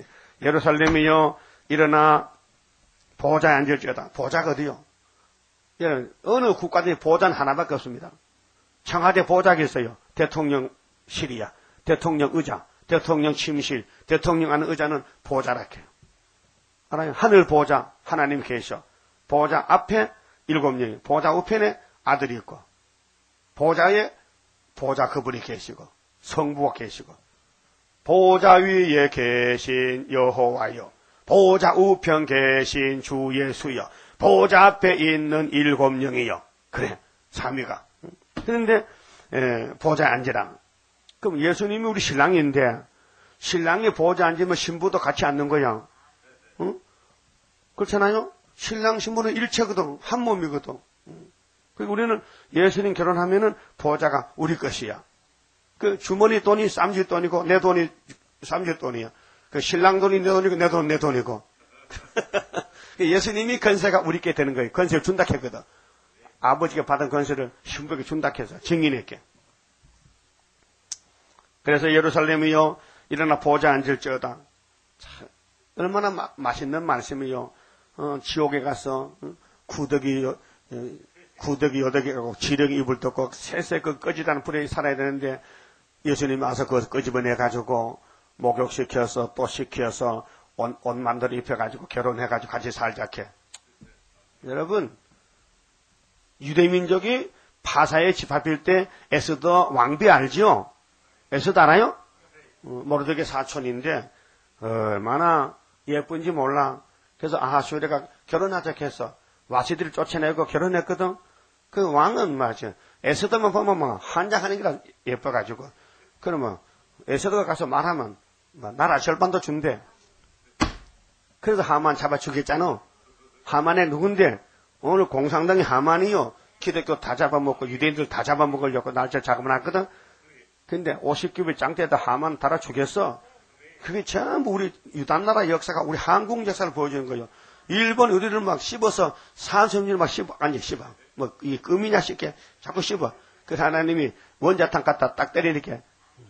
예루살렘이요. 일어나 보좌에 앉을지어다. 보좌가 어디요? 어느 국가든지 보좌는 하나밖에 없습니다. 청와대 보좌가 있어요. 대통령실이야. 대통령 의자, 대통령 침실, 대통령 하는 의자는 보좌라 해요. 알아요? 하늘 보좌 하나님 계셔. 보좌 앞에 7명이, 보좌 우편에 아들이 있고, 보좌에 보좌 그분이 계시고, 성부가 계시고, 보좌 위에 계신 여호와여, 보좌 우편 계신 주 예수여, 보좌 앞에 있는 7명이여. 그래, 삼위가. 그런데 보좌에 앉으라. 그럼 예수님이 우리 신랑인데 신랑이 보좌에 앉으면 신부도 같이 앉는 거야. 응? 그렇잖아요? 신랑 신부는 일체거든. 한 몸이거든. 그리고 우리는 예수님 결혼하면은 보좌가 우리 것이야. 그 주머니 돈이 쌈질 돈이고 내 돈이 쌈질 돈이야. 그 신랑 돈이 내 돈이고 내 돈은 내 돈이고. 예수님이 건세가 우리께 되는 거예요. 건세를 준다 했거든. 아버지가 받은 건세를 신부에게 준다 해서 증인에게. 그래서 예루살렘이요. 일어나 보좌 앉을지어다. 참, 얼마나 맛있는 말씀이요. 지옥에 가서 구더기 여덕이 가고 지렁이 이불 덮고 새새 그 꺼지다는 불에 살아야 되는데 예수님이 와서 그것을 끄집어내가지고 목욕시켜서 또 시켜서 옷 만들어 입혀가지고 결혼해가지고 같이 살자 해. 여러분 유대민족이 파사에 집합일 때 에스더 왕비 알지요? 에스더 알아요? 모르드게 사촌인데 얼마나 예쁜지 몰라. 그래서 아하수에르가 결혼하자 해서 와시들을 쫓아내고 결혼했거든. 그 왕은 맞아. 에스더만 보면 뭐 한장하는 게라 예뻐가지고. 그러면 에스더가 가서 말하면 나라 절반도 준대. 그래서 하만 잡아 죽였잖아. 하만의 누군데 오늘 공산당이 하만이요. 기독교 다 잡아먹고 유대인들 다 잡아먹으려고 날짜 자금을 근데 50규빗 장대에다 하만 달아 죽였어. 그게 전부 우리 유단나라 역사가 우리 한국 역사를 보여주는 거예요. 일본 의리를 막 씹어서 산성질을 막 씹어. 뭐, 이 금이냐 씹게 자꾸 씹어. 그래서 하나님이 원자탄 갖다 딱 때리니까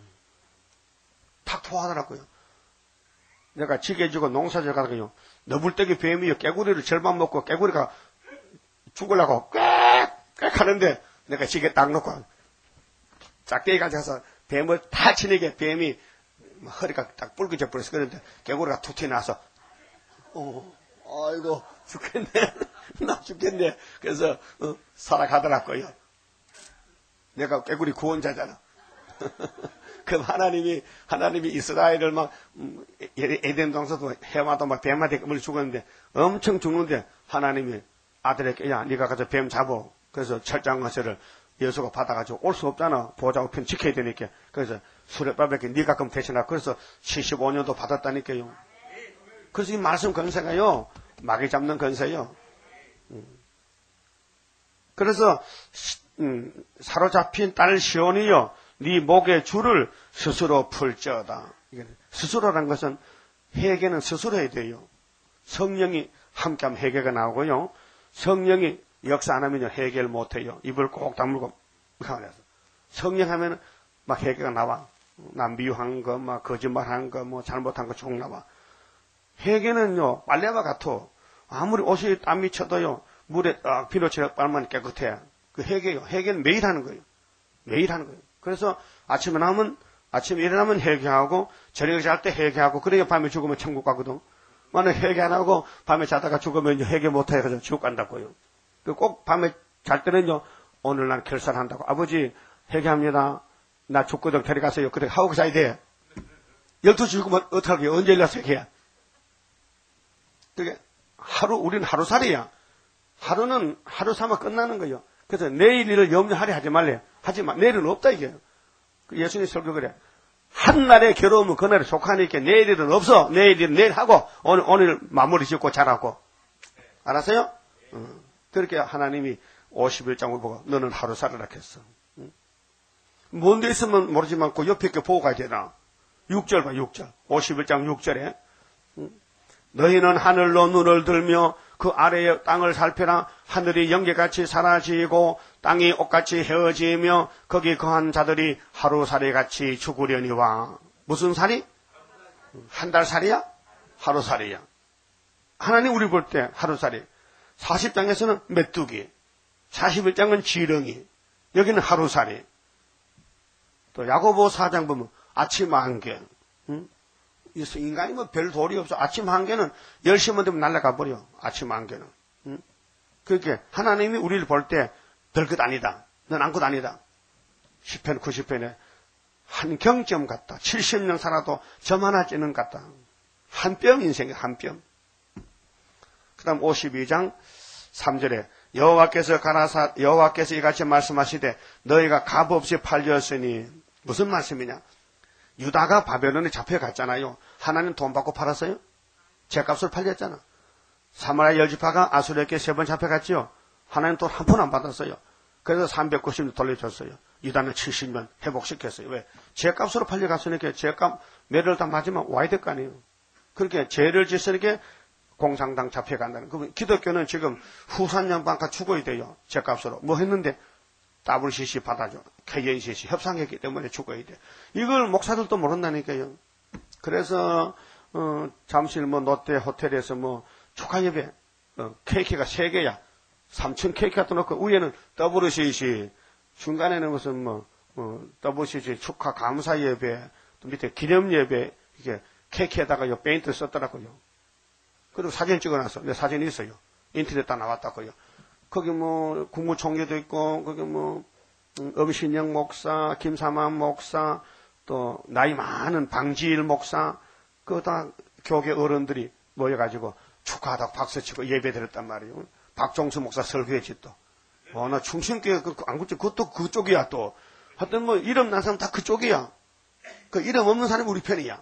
탁 토하더라고요. 내가 지게주고 농사질 가다가요. 너불떼기 뱀이요. 깨구리를 절반 먹고 깨구리가 죽으려고 꽥꽥 하는데 내가 지게 딱 놓고 짝대기 가져가서 뱀을 다 치니까 뱀이 허리가 딱 붉어져 버렸어. 그런데 개구리가 툭 튀어나와서 아이고 죽겠네. 나 죽겠네. 그래서 살아가더라고요. 내가 개구리 구원자잖아. 그럼 하나님이 이스라엘을 막 에덴 동산도 해마도 막 뱀한테 금을 죽었는데 엄청 죽는데 하나님이 아들에게 야 네가 가서 뱀 잡어. 그래서 철장거세를 여수가 받아가지고 올 수 없잖아. 보좌 우편 지켜야 되니까. 그래서 수레바밖에 네가 그럼 대신하고 그래서 75년도 받았다니까요. 그래서 이 말씀 건세가요. 마귀 잡는 건세요. 그래서 사로잡힌 딸 시온이여 네 목의 줄을 스스로 풀지어다. 스스로란 것은 회개는 스스로 해야 돼요. 성령이 함께하면 회개가 나오고요. 성령이 역사 안 하면요 회개를 못해요. 입을 꼭 다물고 성령 하면 막 회개가 나와. 남 미워한 거, 막 거짓말한 거, 뭐 잘못한 거 쭉 나와. 회개는요 빨래와 같아. 아무리 옷이 땀이 쳐도요 물에 딱 비누칠에 빨면 깨끗해. 그 회개요. 회개는 매일 하는 거예요. 매일 하는 거예요. 그래서 아침에 일어나면 회개하고 저녁에 잘 때 회개하고 그래야 밤에 죽으면 천국 가거든. 만약 회개 안 하고 밤에 자다가 죽으면 회개 못 해서 지옥 간다고요. 꼭 밤에 잘 때는요 오늘 난 결산한다고. 아버지 회개합니다. 나 죽거든 데려가세요. 그래 하고 자야 돼. 12시 죽으면 어떡하게 언제 일어나서 회개야. 그게 우리는 하루살이야. 하루는 하루 삼아 끝나는 거예요. 그래서 내일 일을 염려하려 하지 말래. 하지만 내일은 없다 이게. 예수님 설교 그래. 한날의 괴로움은 그날에 속하니까 내일 일은 없어. 내일 일은 내일 하고 오늘 마무리 짓고 잘하고. 알았어요? 그렇게 하나님이 51장을 보고 너는 하루 살아라 했어. 뭔 데 있으면 모르지만 그 옆에 게 보고 가야 되나. 6절 봐 6절. 51장 6절에 너희는 하늘로 눈을 들며 그 아래의 땅을 살펴라. 하늘이 연기같이 사라지고 땅이 옷같이 헤어지며 거기 거한 자들이 하루살이같이 죽으려니와. 무슨 살이? 한 달 살이야? 하루살이야. 하나님 우리 볼 때 하루살이. 40장에서는 메뚜기, 41장은 지렁이, 여기는 하루살이. 또 야고보 4장 보면 아침 안개. 인간이 뭐 별 도리 없어. 아침 한개는 10시만 되면 날아가 버려. 아침 한개는. 그렇게 하나님이 우리를 볼 때 별것 아니다. 넌 아무것도 아니다. 10편 90편에 한 경점 같다. 70년 살아도 점 하나 찌는 것 같다. 한 뼘 인생이 한 뼘. 그 다음 52장 3절에 여호와께서 이같이 말씀하시되 너희가 값없이 팔렸으니. 무슨 말씀이냐. 유다가 바벨론에 잡혀갔잖아요. 하나님 돈 받고 팔았어요? 죗값으로 팔렸잖아. 사마리아 열지파가 아수르에게 3번 잡혀갔지요. 하나님 돈 한 푼 안 받았어요. 그래서 390년 돌려줬어요. 유다는 70년 회복시켰어요. 왜? 죗값으로 팔려갔으니까 죗값 매를 다 맞으면 와야 될 거 아니에요. 그렇게 죄를 짓으니까 공산당 잡혀간다는. 그러면 기독교는 지금 후산연방가 죽어야 돼요. 죗값으로. 뭐 했는데 WCC 받아줘. KNCC 협상했기 때문에 죽어야 돼. 이걸 목사들도 모른다니까요. 그래서 잠실 롯데 호텔에서 축하 예배 케이크가 3개야. 3층 케이크 갖다 놓고 위에는 WCC, 중간에는 무슨 WCC 축하 감사 예배, 또 밑에 기념 예배, 이게 케이크에다가 페인트 썼더라고요. 그리고 사진 찍어놨어. 내 사진이 있어요. 인터넷 다 나왔다고요. 거기 국무총리도 있고, 거기 엄신영 목사, 김사만 목사, 또 나이 많은 방지일 목사, 그거 다 교계 어른들이 모여가지고 축하하다고 박수치고 예배 드렸단 말이에요. 박종수 목사 설교했지 또. 나 충신교회 안 그렇지. 그것도 그쪽이야 또. 하여튼 이름 난 사람 다 그쪽이야. 그 이름 없는 사람이 우리 편이야.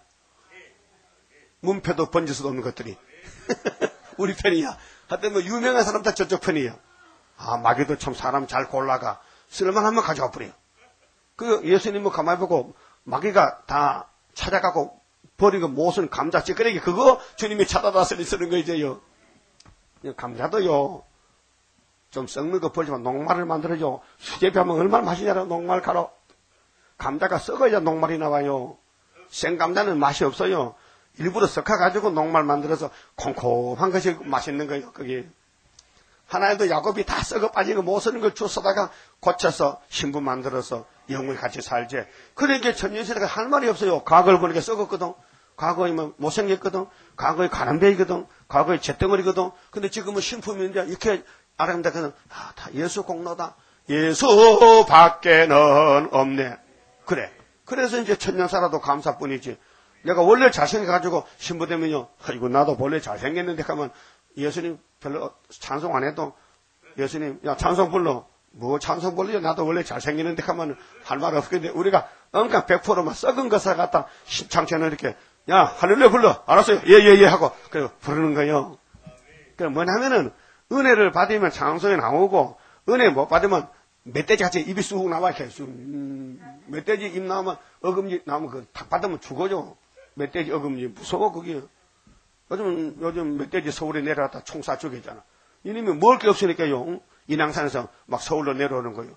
문패도 번질 수도 없는 것들이. 우리 편이야. 하여튼 유명한 사람 다 저쪽 편이야. 마귀도 참 사람 잘 골라가 쓸만하면 가져와 버려. 그 예수님 가만히 보고 마귀가 다 찾아가고 버리고 못은 감자 찌끄레기 그거 주님이 찾아다쓰니 쓰는 거 이제요. 감자도요. 좀 썩는 거 버리지만 녹말을 만들어줘. 수제비하면 얼마나 맛있냐라. 녹말 가루. 감자가 썩어야 녹말이 나와요. 생감자는 맛이 없어요. 일부러 섞어가지고 녹말 만들어서 콩콩한 것이 맛있는 거예요. 그게. 하나님도 야곱이 다 썩어 빠진 거 못 쓰는 걸 주워다가 고쳐서 신부 만들어서 영원히 같이 살지. 그러니까 천년시대가 할 말이 없어요. 과거를 보니까 썩었거든. 과거에 못생겼거든. 과거에 가난뱅이거든. 과거에 잿덩어리거든. 근데 지금은 신품인데 이렇게 아름답거든. 다 예수 공로다. 예수 밖에는 없네. 그래. 그래서 이제 천년 살아도 감사뿐이지. 내가 원래 잘생겨가지고 신부 되면요. 이거 나도 원래 잘생겼는데 하면 예수님 별로 찬송 안 해도 예수님 야 찬송 불러. 뭐 찬송 불러. 나도 원래 잘생겼는데 하면 할 말 없겠는데 우리가 그러니까 100%만 썩은 것을 갖다 창천을 이렇게 야 할렐루야 불러. 알았어요. 예 하고 그래 부르는 거예요. 그 뭐냐면은 은혜를 받으면 찬송에 나오고 은혜 못 받으면 멧돼지 같이 입이 쑥 나와, 계속. 멧돼지 입 나오면, 어금니 나오면 그 탁 받으면 죽어져. 멧돼지 어금니. 무서워, 그게. 요즘 멧돼지 서울에 내려갔다 총 쏴 죽이잖아. 이놈이 먹을 게 없으니까요. 인왕산에서 막 서울로 내려오는 거예요.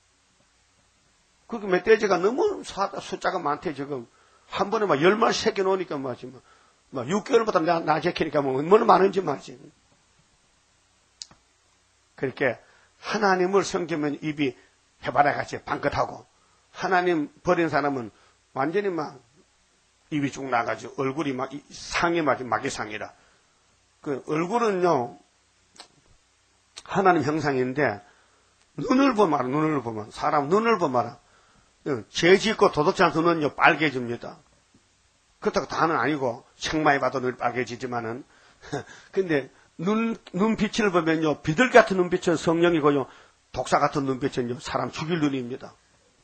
그 멧돼지가 너무 숫자가 많대, 지금. 한 번에 막 10마리 새겨 놓으니까 말이지. 막 6개월보다 나 제키니까 뭐 얼마나 많은지 말이지. 그렇게 하나님을 섬기면 입이 해바라같이 방긋하고, 하나님 버린 사람은 완전히 막 입이 쭉 나가지고 얼굴이 막 상이 막 마귀상이라. 그 얼굴은요 하나님 형상인데 눈을 보면 사람 눈을 보면 죄 짓고 도덕지 않은 눈은요 빨개집니다. 그렇다고 다는 아니고 책마에 봐도 눈이 빨개지지만은 근데 눈빛을 보면요 비둘기 같은 눈빛은 성령이고요 독사 같은 눈빛은요 사람 죽일 눈입니다.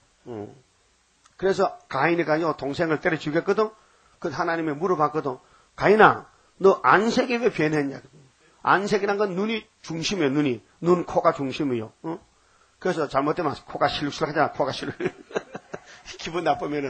그래서 가인이가요 동생을 때려 죽였거든. 그 하나님이 물어봤거든. 가인아, 너 안색이 왜 변했냐? 안색이란 건 눈이 중심이에요. 눈, 코가 중심이에요. 그래서 잘못되면 코가 실룩실룩 하잖아. 코가 실룩. 기분 나쁘면은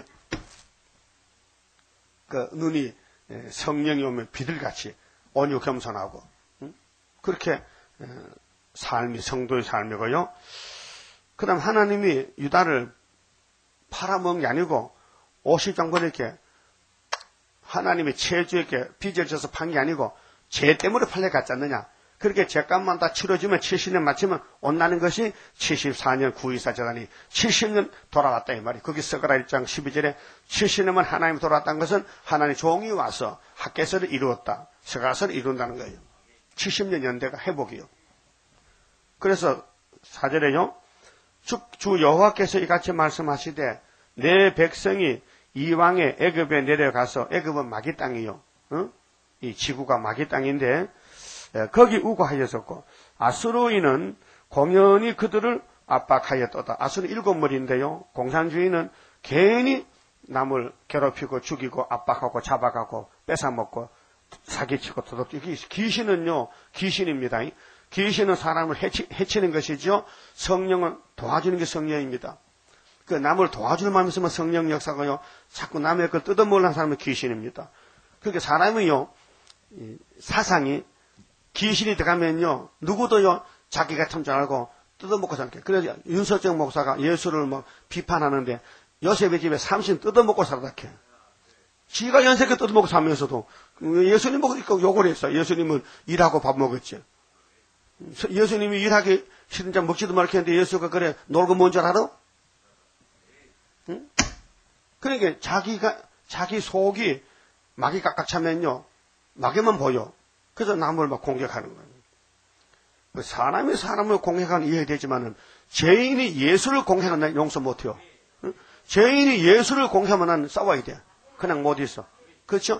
그 눈이 성령이 오면 비둘같이 온유 겸손하고 그렇게 삶이 성도의 삶이고요. 그다음 하나님이 유다를 팔아먹은 게 아니고 50장 번에 이렇게 하나님의 체주에게 빚을 져서 판 게 아니고 죄 때문에 팔려갔지 않느냐. 그렇게 죄값만 다 치러지면 70년 마치면 온다는 것이 74년 구의사 재단이 70년 돌아왔다 이 말이. 거기 스가랴 1장 12절에 70년만 하나님 돌아왔다는 것은 하나님의 종이 와서 학개서를 이루었다. 스가랴서를 이룬다는 거예요. 70년 연대가 회복이요. 그래서 4절에요. 주 여호와께서 이같이 말씀하시되 내 백성이 이왕에 애굽에 내려가서 애굽은 마귀 땅이요. 이 지구가 마귀 땅인데 거기 우고하였었고 아수르인은 공연히 그들을 압박하였도다. 아수르 7머리인데요. 공산주의는 괜히 남을 괴롭히고 죽이고 압박하고 잡아가고 뺏어먹고 사기치고 도둑질이 귀신은요. 귀신입니다. 귀신은 사람을 해치는 것이죠. 성령은 도와주는 게 성령입니다. 그 남을 도와줄 마음이 있으면 성령 역사고요. 자꾸 남의 걸 뜯어먹으려는 사람은 귀신입니다. 그러니까 사람이요. 사상이 귀신이 들어가면요. 누구도요. 자기가 참 줄 알고 뜯어먹고 살게. 그래서 윤석정 목사가 예수를 뭐 비판하는데 요셉의 집에 삼신 뜯어먹고 살았게. 지가 연세껏 뜯어먹고 살면서도 예수님 먹으니까 욕을 했어. 예수님은 일하고 밥 먹었지. 예수님이 일하기 싫은 자 먹지도 말겠는데 예수가 그래 놀고 뭔 줄 알아? 응? 그러니까 자기 속이 마귀 깍깍 차면요. 마귀만 보여. 그래서 남을 막 공격하는 거예요. 사람이 사람을 공격하는 이해되지만은 죄인이 예수를 공격하면 용서 못해요. 응? 죄인이 예수를 공격하면 난 싸워야 돼. 그냥 못 있어. 그렇죠?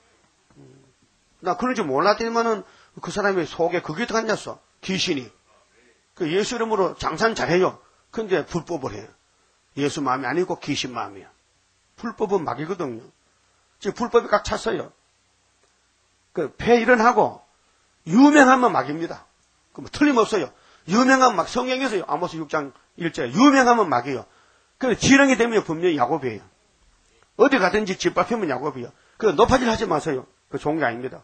나 그런지 몰랐더니만은 그 사람의 속에 그게 들어갔냐어. 귀신이. 그 예수 이름으로 장사는 잘해요. 근데 불법을 해요. 예수 마음이 아니고 귀신 마음이야. 불법은 마귀거든요. 지금 불법이 꽉 찼어요. 그 폐일은하고 유명하면 마귀입니다. 그럼 틀림없어요. 유명하면 막 성경에서요. 아모스 6장 1절 유명하면 마귀요. 그래 지렁이 되면 분명히 야곱이에요. 어디 가든지 집 밟히면 야곱이요. 그 높아질 하지 마세요. 그 좋은 게 아닙니다.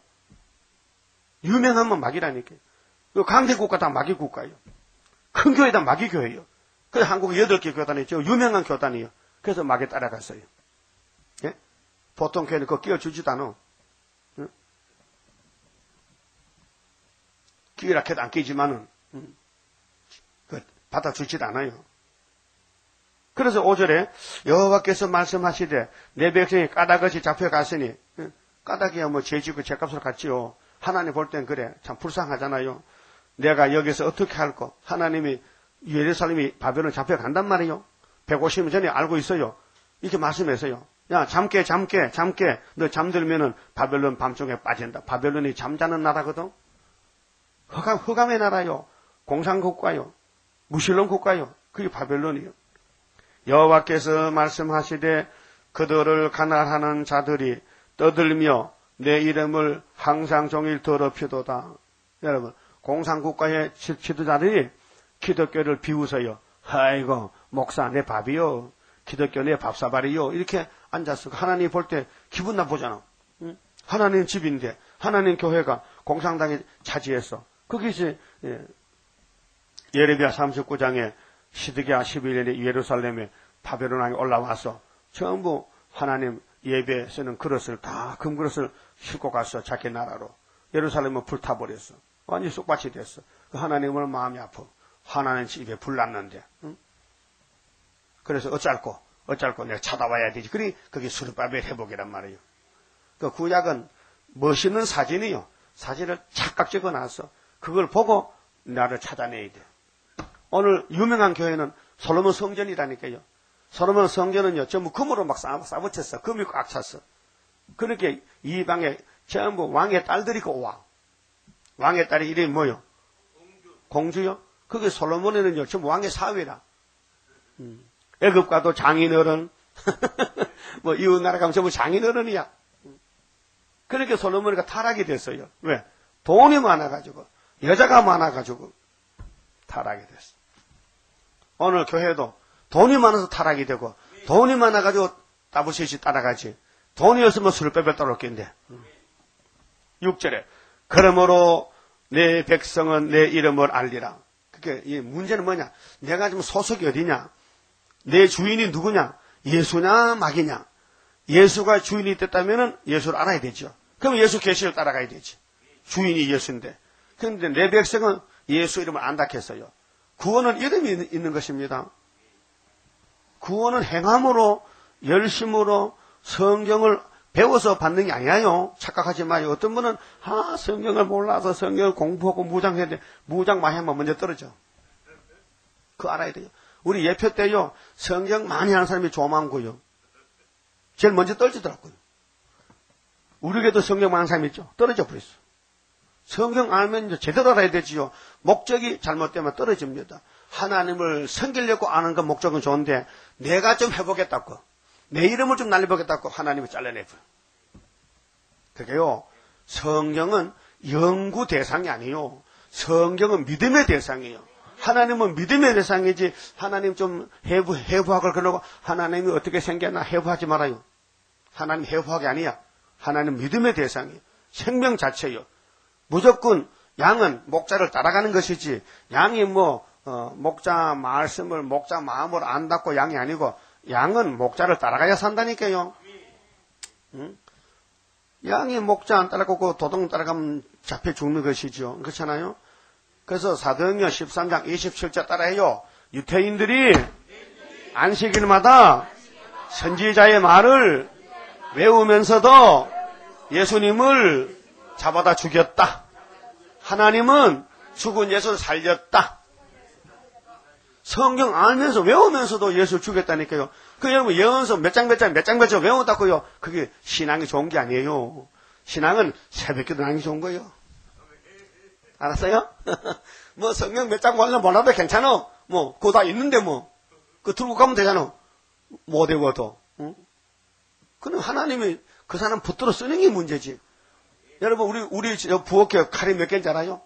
유명하면 마귀라니까. 강대 국가 다 마귀 국가예요. 큰 교회 다 마귀 교회예요. 그래서 한국에 8개 교단이 있죠. 유명한 교단이에요. 그래서 마귀 따라갔어요. 예? 보통 교회는 그거 끼워주지도 않아. 예? 끼우라 해도 안 끼지만은 받아주지도 않아요. 그래서 5절에 여호와께서 말씀하시되 내 백성이 까닭없이 잡혀갔으니 까닭이야 뭐 죄지고 죄값으로 갔지요. 하나님 볼 땐 그래 참 불쌍하잖아요. 내가 여기서 어떻게 할까? 하나님이 예루살렘이 바벨론 잡혀간단 말이에요. 150년 전에 알고 있어요. 이렇게 말씀했어요. 야 잠깨 너 잠들면은 바벨론 밤중에 빠진다. 바벨론이 잠자는 나라거든. 흑암의 나라요. 공산국가요. 무신론 국가요. 그게 바벨론이요. 여호와께서 말씀하시되 그들을 가난하는 자들이 떠들며 내 이름을 항상 종일 더럽히도다. 여러분 공산국가의 지도자들이 기독교를 비웃어요. 아이고, 목사 내 밥이요. 기독교 내 밥사발이요. 이렇게 앉아서 하나님 볼 때 기분 나쁘잖아. 응? 하나님 집인데, 하나님 교회가 공산당이 차지했어. 그게 이제, 예레미야 39장에 시드기야 11년에 예루살렘에 바벨론 왕이 올라와서 전부 하나님 예배 쓰는 그릇을 다 금그릇을 싣고 가서 자기 나라로 예루살렘은 불타버렸어. 완전히 쑥밭이 됐어. 그 하나님은 마음이 아파. 하나님 집에 불 났는데. 응? 그래서 어쩔고 내가 찾아와야 되지. 그리 그게 스룹바벨 회복이란 말이에요. 그 구약은 멋있는 사진이요. 사진을 착각 찍어놨어. 그걸 보고 나를 찾아내야 돼. 오늘 유명한 교회는 솔로몬 성전이라니까요. 솔로몬 성전은요, 전부 금으로 막 싸붙였어. 금이 꽉 찼어. 그렇게 이방에 전부 왕의 딸들이 와. 왕의 딸이 이름이 뭐요? 공주요? 그게 솔로몬에는요, 전부 왕의 사위라. 애굽 가도 장인어른, 뭐 이웃 나라 가면 전부 장인어른이야. 그렇게 솔로몬이가 타락이 됐어요. 왜? 돈이 많아가지고, 여자가 많아가지고 타락이 됐어. 오늘 교회도 돈이 많아서 타락이 되고, 돈이 많아가지고 따부셋이 따라가지. 돈이 없으면 술을 빼빼 떨었겠는데. 6절에 그러므로 내 백성은 내 이름을 알리라. 그게 이 문제는 뭐냐? 내가 지금 소속이 어디냐? 내 주인이 누구냐? 예수냐 마귀냐? 예수가 주인이 됐다면은 예수를 알아야 되죠. 그럼 예수 계시를 따라가야 되지. 주인이 예수인데. 그런데 내 백성은 예수 이름을 안다 했어요. 구원은 이름이 있는 것입니다. 구원은 행함으로, 열심으로 성경을 배워서 받는 게 아니에요. 착각하지 마요. 어떤 분은 성경을 몰라서 성경을 공부하고 무장해야 돼. 무장 많이 하면 먼저 떨어져. 그거 알아야 돼요. 우리 예표 때요, 성경 많이 하는 사람이 조만고요. 제일 먼저 떨어지더라고요. 우리에게도 성경 많은 사람이 있죠. 떨어져 버렸어. 성경 알면 이제 제대로 알아야 되지요. 목적이 잘못되면 떨어집니다. 하나님을 섬기려고 아는 건 목적은 좋은데 내가 좀 해보겠다고, 내 이름을 좀 날려보겠다고 하나님을 잘라내버려. 그게요, 성경은 연구 대상이 아니에요. 성경은 믿음의 대상이에요. 하나님은 믿음의 대상이지, 하나님 좀 해부학을 그러고 하나님이 어떻게 생겼나 해부하지 말아요. 하나님 해부학이 아니야. 하나님 믿음의 대상이에요. 생명 자체예요. 무조건 양은 목자를 따라가는 것이지, 양이 목자 말씀을 목자 마음으로 안닫고 양이 아니고, 양은 목자를 따라가야 산다니까요. 응? 양이 목자 안 따라가고 도둑 따라가면 잡혀 죽는 것이죠. 그렇잖아요. 그래서 사도행전 13장 27절 따라해요. 유태인들이 안식일마다 선지자의 말을 외우면서도 예수님을 잡아다 죽였다. 하나님은 죽은 예수를 살렸다. 성경 알면서 외우면서도 예수를 죽였다니까요. 그 여러분 예언서 몇 장 외웠다고요. 그게 신앙이 좋은 게 아니에요. 신앙은 새벽기도 하는 게 좋은 거예요. 알았어요? 뭐 성경 몇 장 몰라도 괜찮아. 그거 다 있는데 그거 들고 가면 되잖아. 못 외워도. 응? 그럼 하나님이 그 사람 붙들어 쓰는 게 문제지. 여러분 우리 부엌에 칼이 몇 개인지 알아요?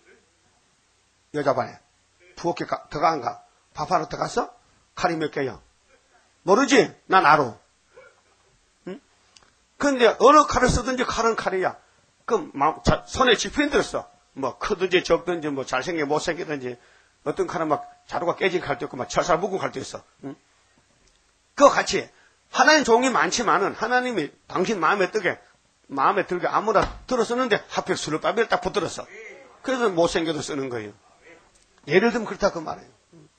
여자반에 부엌에 들어간가? 밥하러 들어갔어? 칼이 몇 개야? 모르지? 난 알아. 응? 근데 어느 칼을 쓰든지 칼은 칼이야. 그럼 손에 집힌 대로 써. 크든지 적든지 잘생기게 못생기든지, 어떤 칼은 자루가 깨진 칼도 있고 철사 묵은 칼도 있어. 응? 그거 같이 하나님 종이 많지만은 하나님이 당신 마음에 들게 아무나 들어 쓰는데 하필 스룹바벨을 딱 붙들었어. 그래서 못생겨도 쓰는 거예요. 예를 들면 그렇다 그 말이에요.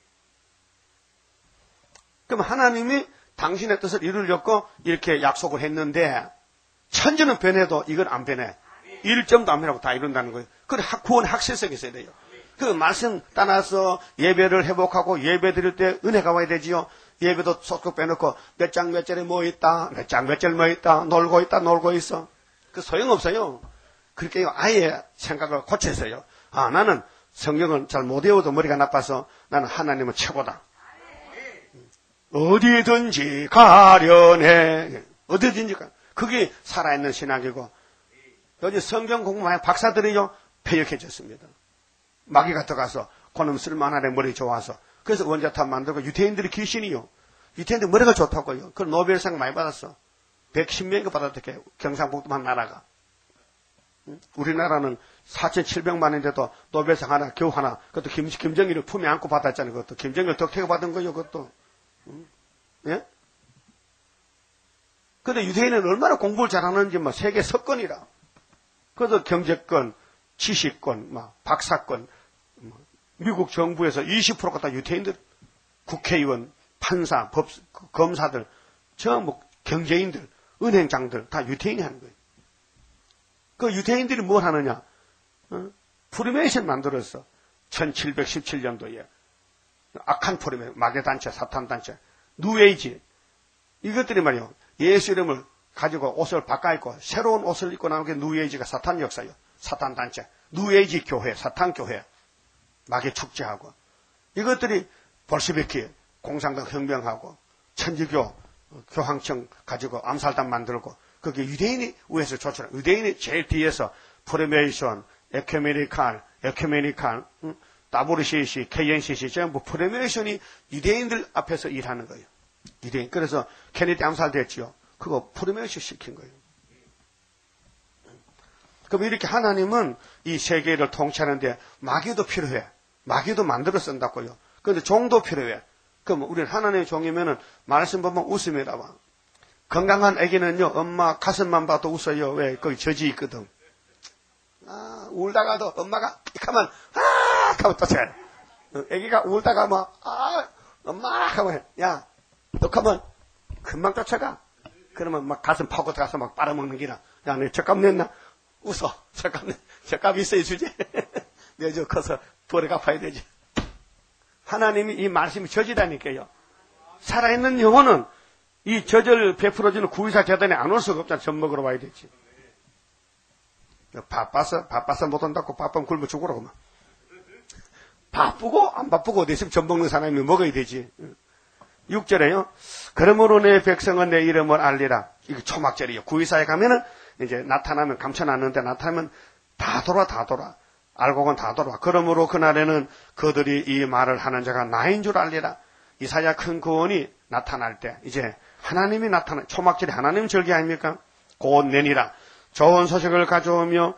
그럼 하나님이 당신의 뜻을 이루려고 이렇게 약속을 했는데, 천지는 변해도 이건 안 변해. 1점도 안 변하고 다 이룬다는 거예요. 그래, 구원 확실성이 있어야 돼요. 그 말씀 따라서 예배를 회복하고 예배 드릴 때 은혜가 와야 되지요. 예배도 속속 빼놓고 몇 장 몇 절에 뭐 있다, 몇 장 몇 절 뭐 있다, 놀고 있어. 그 소용없어요. 그렇게 아예 생각을 고쳤어요. 나는 성경을 잘 못 외워도 머리가 나빠서 나는 하나님은 최고다. 어디든지 가련해. 어디든지 그게 살아있는 신학이고, 요즘 성경 공부하는 박사들이요, 폐역해졌습니다. 마귀가 들어가서 그놈 쓸만하네, 머리 좋아서. 그래서 원자탄 만들고, 유태인들이 귀신이요. 유태인들 머리가 좋다고요. 그걸 노벨상 많이 받았어. 110명이 받았대, 경상북도만 나라가. 우리나라는 4,700만 원인데도 노벨상 하나, 겨우 하나. 그것도 김정일을 품에 안고 받았잖아요. 그것도. 김정일 덕택을 받은 거요, 그것도. 예? 근데 유대인은 얼마나 공부를 잘하는지, 뭐, 세계 석권이라. 그래도 경제권, 지식권, 박사권, 미국 정부에서 20%가 다 유태인들, 국회의원, 판사, 검사들, 경제인들, 은행장들, 다 유태인이 하는 거예요. 그 유태인들이 뭘 하느냐? 프리메이션 만들었어. 1717년도에. 악한 프리메이션, 마개단체, 사탄단체, 뉴에이지. 이것들이 말이요. 예수 이름을 가지고 옷을 바꿔입고 새로운 옷을 입고 나온 게 뉴에이지가 사탄 역사요. 사탄단체. 뉴에이지 교회, 사탄교회. 마개 축제하고. 이것들이 볼시비키, 공산당 혁명하고, 천주교, 교황청 가지고 암살단 만들고, 그게 유대인이 위에서 조출한, 유대인이 제일 뒤에서 프리메이션, 에큐메니칼, WCC, KNCC 전부 프리메이션이 유대인들 앞에서 일하는 거예요. 유대인. 그래서 케네디 암살됐지요. 그거 프리메이션 시킨 거예요. 그럼 이렇게 하나님은 이 세계를 통치하는데 마귀도 필요해. 마귀도 만들어 쓴다고요. 그런데 종도 필요해. 그럼 우리는 하나님의 종이면은 말씀 보면 웃음이다 봐. 건강한 아기는요, 엄마 가슴만 봐도 웃어요. 왜? 거기 젖이 있거든. 울다가도 엄마가, 가만, 하면 또 잘. 아기가 울다가 엄마, 하면, 야, 너 가면, 금방 쫓아가. 그러면 막 가슴 파고 들어가서 막 빨아먹는 기라. 야, 너 젖값 냈나? 웃어. 젖값 있어야 주지. 내저 커서 벌에 갚아야 되지. 하나님이 이 말씀이 젖이라니까요. 살아있는 영혼은 이 젖을 베풀어주는 구의사 재단에 안 올 수가 없잖아. 젖 먹으러 와야 되지. 바빠서 못 온다고 바쁘면 굶어 죽으라고 막. 바쁘고 안 바쁘고 어디 있으면 젖 먹는 사람이 먹어야 되지. 6절에요. 그러므로 내 백성은 내 이름을 알리라. 이거 초막절이에요. 구의사에 가면은 이제 나타나면 감춰놨는데 나타나면 다 돌아. 알고는 다 돌아. 그러므로 그날에는 그들이 이 말을 하는 자가 나인 줄 알리라. 이사야 큰 구원이 나타날 때 이제 하나님이 초막절이 하나님 절기 아닙니까? 곧 내니라. 좋은 소식을 가져오며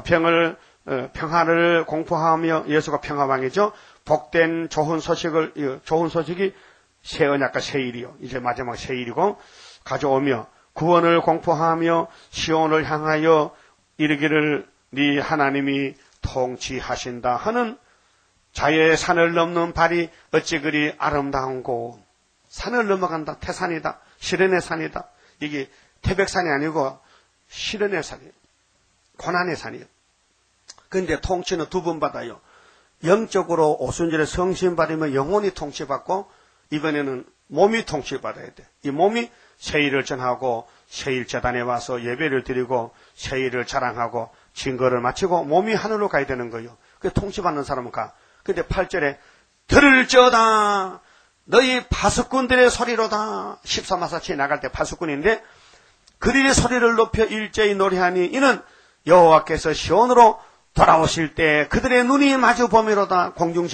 평화를 공포하며 예수가 평화왕이죠. 복된 좋은 소식이 새 언약과 새 일이요. 이제 마지막 새 일이고 가져오며 구원을 공포하며 시온을 향하여 이르기를 네 하나님이 통치하신다 하는 자의 산을 넘는 발이 어찌 그리 아름다운고. 산을 넘어간다. 태산이다. 시련의 산이다. 이게 태백산이 아니고 시련의 산이에요. 고난의 산이에요. 그런데 통치는 두 번 받아요. 영적으로 오순절에 성신 받으면 영혼이 통치받고 이번에는 몸이 통치받아야 돼. 이 몸이 세일을 전하고 세일 재단에 와서 예배를 드리고 세일을 자랑하고 증거를 마치고 몸이 하늘로 가야 되는 거예요. 그 통치받는 사람은 가. 근데 8절에 들을지어다 너희 파수꾼들의 소리로다. 14마사치에 나갈 때 파수꾼인데 그들의 소리를 높여 일제히 노래하니 이는 여호와께서 시온으로 돌아오실 때 그들의 눈이 마주 보미로다.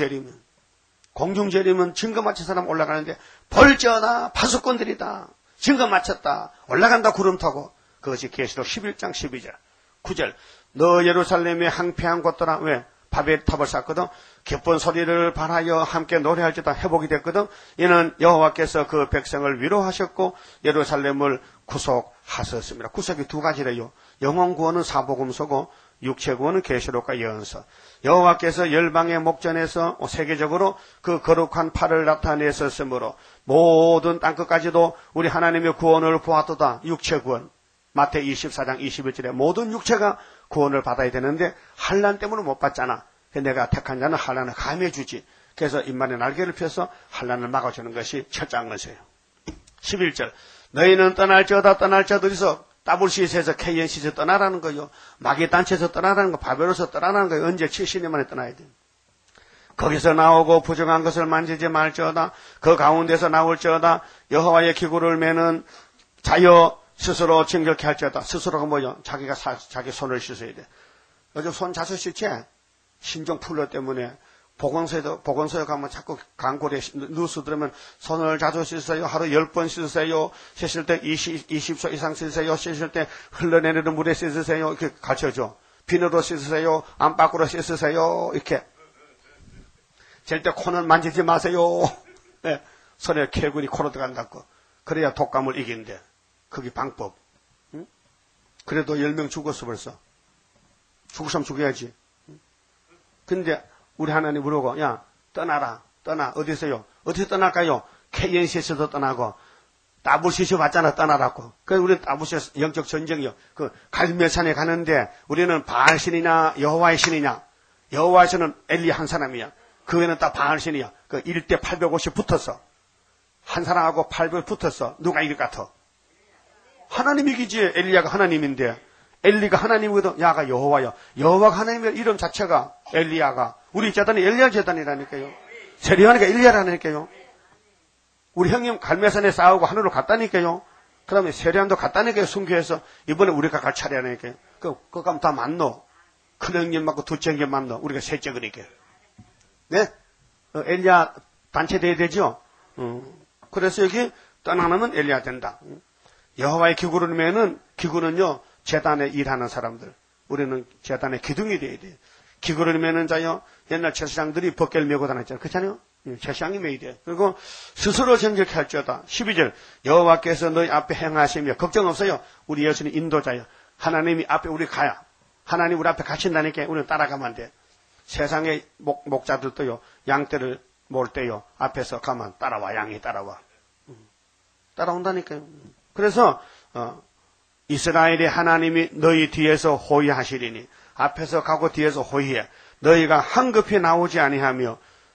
공중재림은 증거 마친 사람 올라가는데 벌지어다 파수꾼들이다. 증거 마쳤다. 올라간다 구름 타고. 그것이 계시록 11장 12절 9절 너 예루살렘의 항폐한 곳들아. 왜? 바벨탑을 쌓거든. 기쁜 소리를 발하여 함께 노래할지다. 회복이 됐거든. 이는 여호와께서 그 백성을 위로하셨고 예루살렘을 구속하셨습니다. 구속이 두 가지래요. 영혼 구원은 사복음서고 육체 구원은 계시록과 예언서. 여호와께서 열방의 목전에서 세계적으로 그 거룩한 팔을 나타내셨으므로 모든 땅끝까지도 우리 하나님의 구원을 보았도다. 육체 구원. 마태 24장 21절에 모든 육체가 구원을 받아야 되는데 환난 때문에 못 받잖아. 내가 택한 자는 환난을 감해 주지. 그래서 인만의 날개를 펴서 환난을 막아주는 것이 철장건세예요. 11절 너희는 떠날지어다. 떠날 자들이서 WCC에서 KNC에서 떠나라는 거요. 마귀단체에서 떠나라는 거. 바벨로서 떠나라는 거예요. 언제 70년 만에 떠나야 돼요. 거기서 나오고 부정한 것을 만지지 말지어다. 그 가운데서 나올지어다. 여호와의 기구를 매는 자여 스스로 정결케 할지어다. 스스로가 뭐죠? 자기 손을 씻어야 돼. 요즘 손 자주 씻지? 신종 풀러 때문에 보건소에 가면 자꾸 광고에 뉴스 들으면 손을 자주 씻으세요. 하루 10번 씻으세요. 씻을 때 20초 이상 씻으세요. 씻을 때 흘러내리는 물에 씻으세요. 이렇게 가르쳐줘. 비누로 씻으세요. 안팎으로 씻으세요. 이렇게. 절대 코는 만지지 마세요. 네. 손에 개구리 코로 들어간다고. 그래야 독감을 이긴대. 그게 방법. 응? 그래도 10명 죽었어 벌써. 죽으면 죽여야지. 근데 우리 하나님 물어보고 야 떠나라. 떠나. 어디서요? 어디서 떠날까요? KNC에서도 떠나고 따부시시 왔잖아. 떠나라고. 그래서 우리는 따부시에서 영적 전쟁이요. 그 갈멜산에 가는데 우리는 바알 신이냐 여호와의 신이냐. 여호와의 신은 엘리 한 사람이야. 그 외에는 다 바알 신이야. 그 1대 850 붙었어. 한 사람하고 800 붙었어. 누가 이길 것 같아? 하나님 이기지. 엘리야가 하나님인데. 엘리가 하나님이거든. 야가 여호와야. 여호와가 하나님의 이름 자체가 엘리야가. 우리 재단이 엘리야 재단이라니까요. 세리하니까 엘리야라니까요. 우리 형님 갈매산에 싸우고 하늘로 갔다니까요. 그 다음에 세리안도 갔다니까요. 순교해서. 이번에 우리가 갈 차례라니까요. 그거 가면 다 만노. 큰 형님 맞고 둘째 형님 만노. 우리가 셋째 그러니까. 네? 엘리야 단체 돼야 되죠? 그래서 여기 떠나면 엘리야 된다. 여호와의 기구르면은 기구는요. 재단에 일하는 사람들. 우리는 재단의 기둥이 돼야 돼. 기구르면은 자요. 옛날 제사장들이 벗개를 메고 다녔잖아요. 그렇잖아요? 제사장이 메야 돼. 그리고 스스로 정결케 할지어다. 12절 여호와께서 너희 앞에 행하시며 걱정 없어요. 우리 예수님 인도자요. 하나님이 앞에 우리 가야. 하나님 우리 앞에 가신다니까 우리는 따라가면 안 돼. 세상의 목자들도요. 양떼를 몰 때요. 앞에서 가면 따라와. 양이 따라와. 따라온다니까요. 그래서 이스라엘의 하나님이 너희 뒤에서 호위하시리니 앞에서 가고 뒤에서 호위해. 너희가 한급히 나오지 아니하며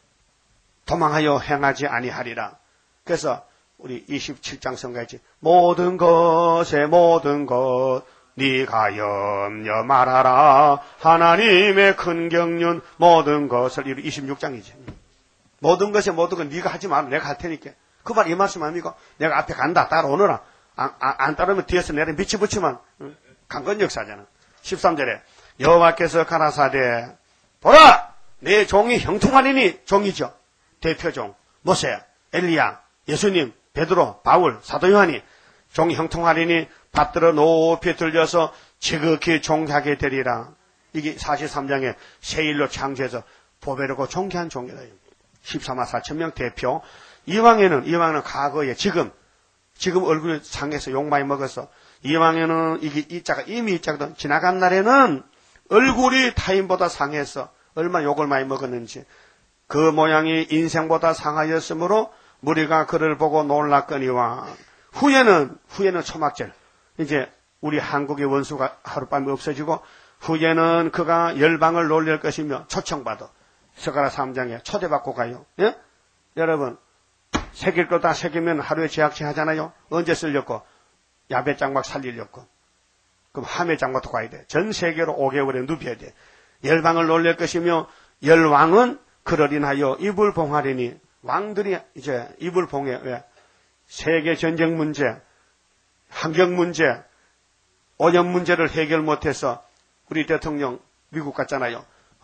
도망하여 행하지 아니하리라. 그래서 우리 27장 성가했지. 모든 것에 모든 것 네가 염려 말아라. 하나님의 큰 경륜 모든 것을 26장이지. 모든 것에 모든 것 네가 하지 마라. 내가 할 테니까. 그 말 이 말씀 아닙니까? 내가 앞에 간다. 따라오너라. 안 따르면 뒤에서 내려 밑이 붙이면 강건 역사잖아. 13절에 여호와께서 가라사대 보라 내 종이 형통하리니. 종이죠. 대표종 모세, 엘리야, 예수님, 베드로, 바울, 사도 요한이 종이 형통하리니 받들어 높이 들려서 지극히 존귀하게 되리라. 이게 43장에 세일로 창조해서 보배르고 존귀한 종이다. 14만 4천 명 대표. 이왕에는 과거에 지금 얼굴이 상해서 욕 많이 먹었어. 이왕에는 이 자가 이미 이 자거든. 지나간 날에는 얼굴이 타인보다 상해서 얼마나 욕을 많이 먹었는지. 그 모양이 인생보다 상하였으므로 무리가 그를 보고 놀랐거니와. 후에는 초막절. 이제 우리 한국의 원수가 하룻밤에 없어지고 후에는 그가 열방을 놀릴 것이며 초청받아. 스가랴 3장에 초대받고 가요. 예? 여러분 새길 거 다 새기면 하루에 제약치 하잖아요. 언제 쓸렸고? 야배장막 살리려고. 그럼 하매장막도 가야 돼. 전 세계로 5개월에 눕혀야 돼. 열방을 놀릴 것이며 열왕은 그를 인하여 이불 봉하리니. 왕들이 이제 이불 봉해. 왜? 세계 전쟁 문제, 환경 문제, 오염 문제를 해결 못해서 우리 대통령 미국 갔잖아요.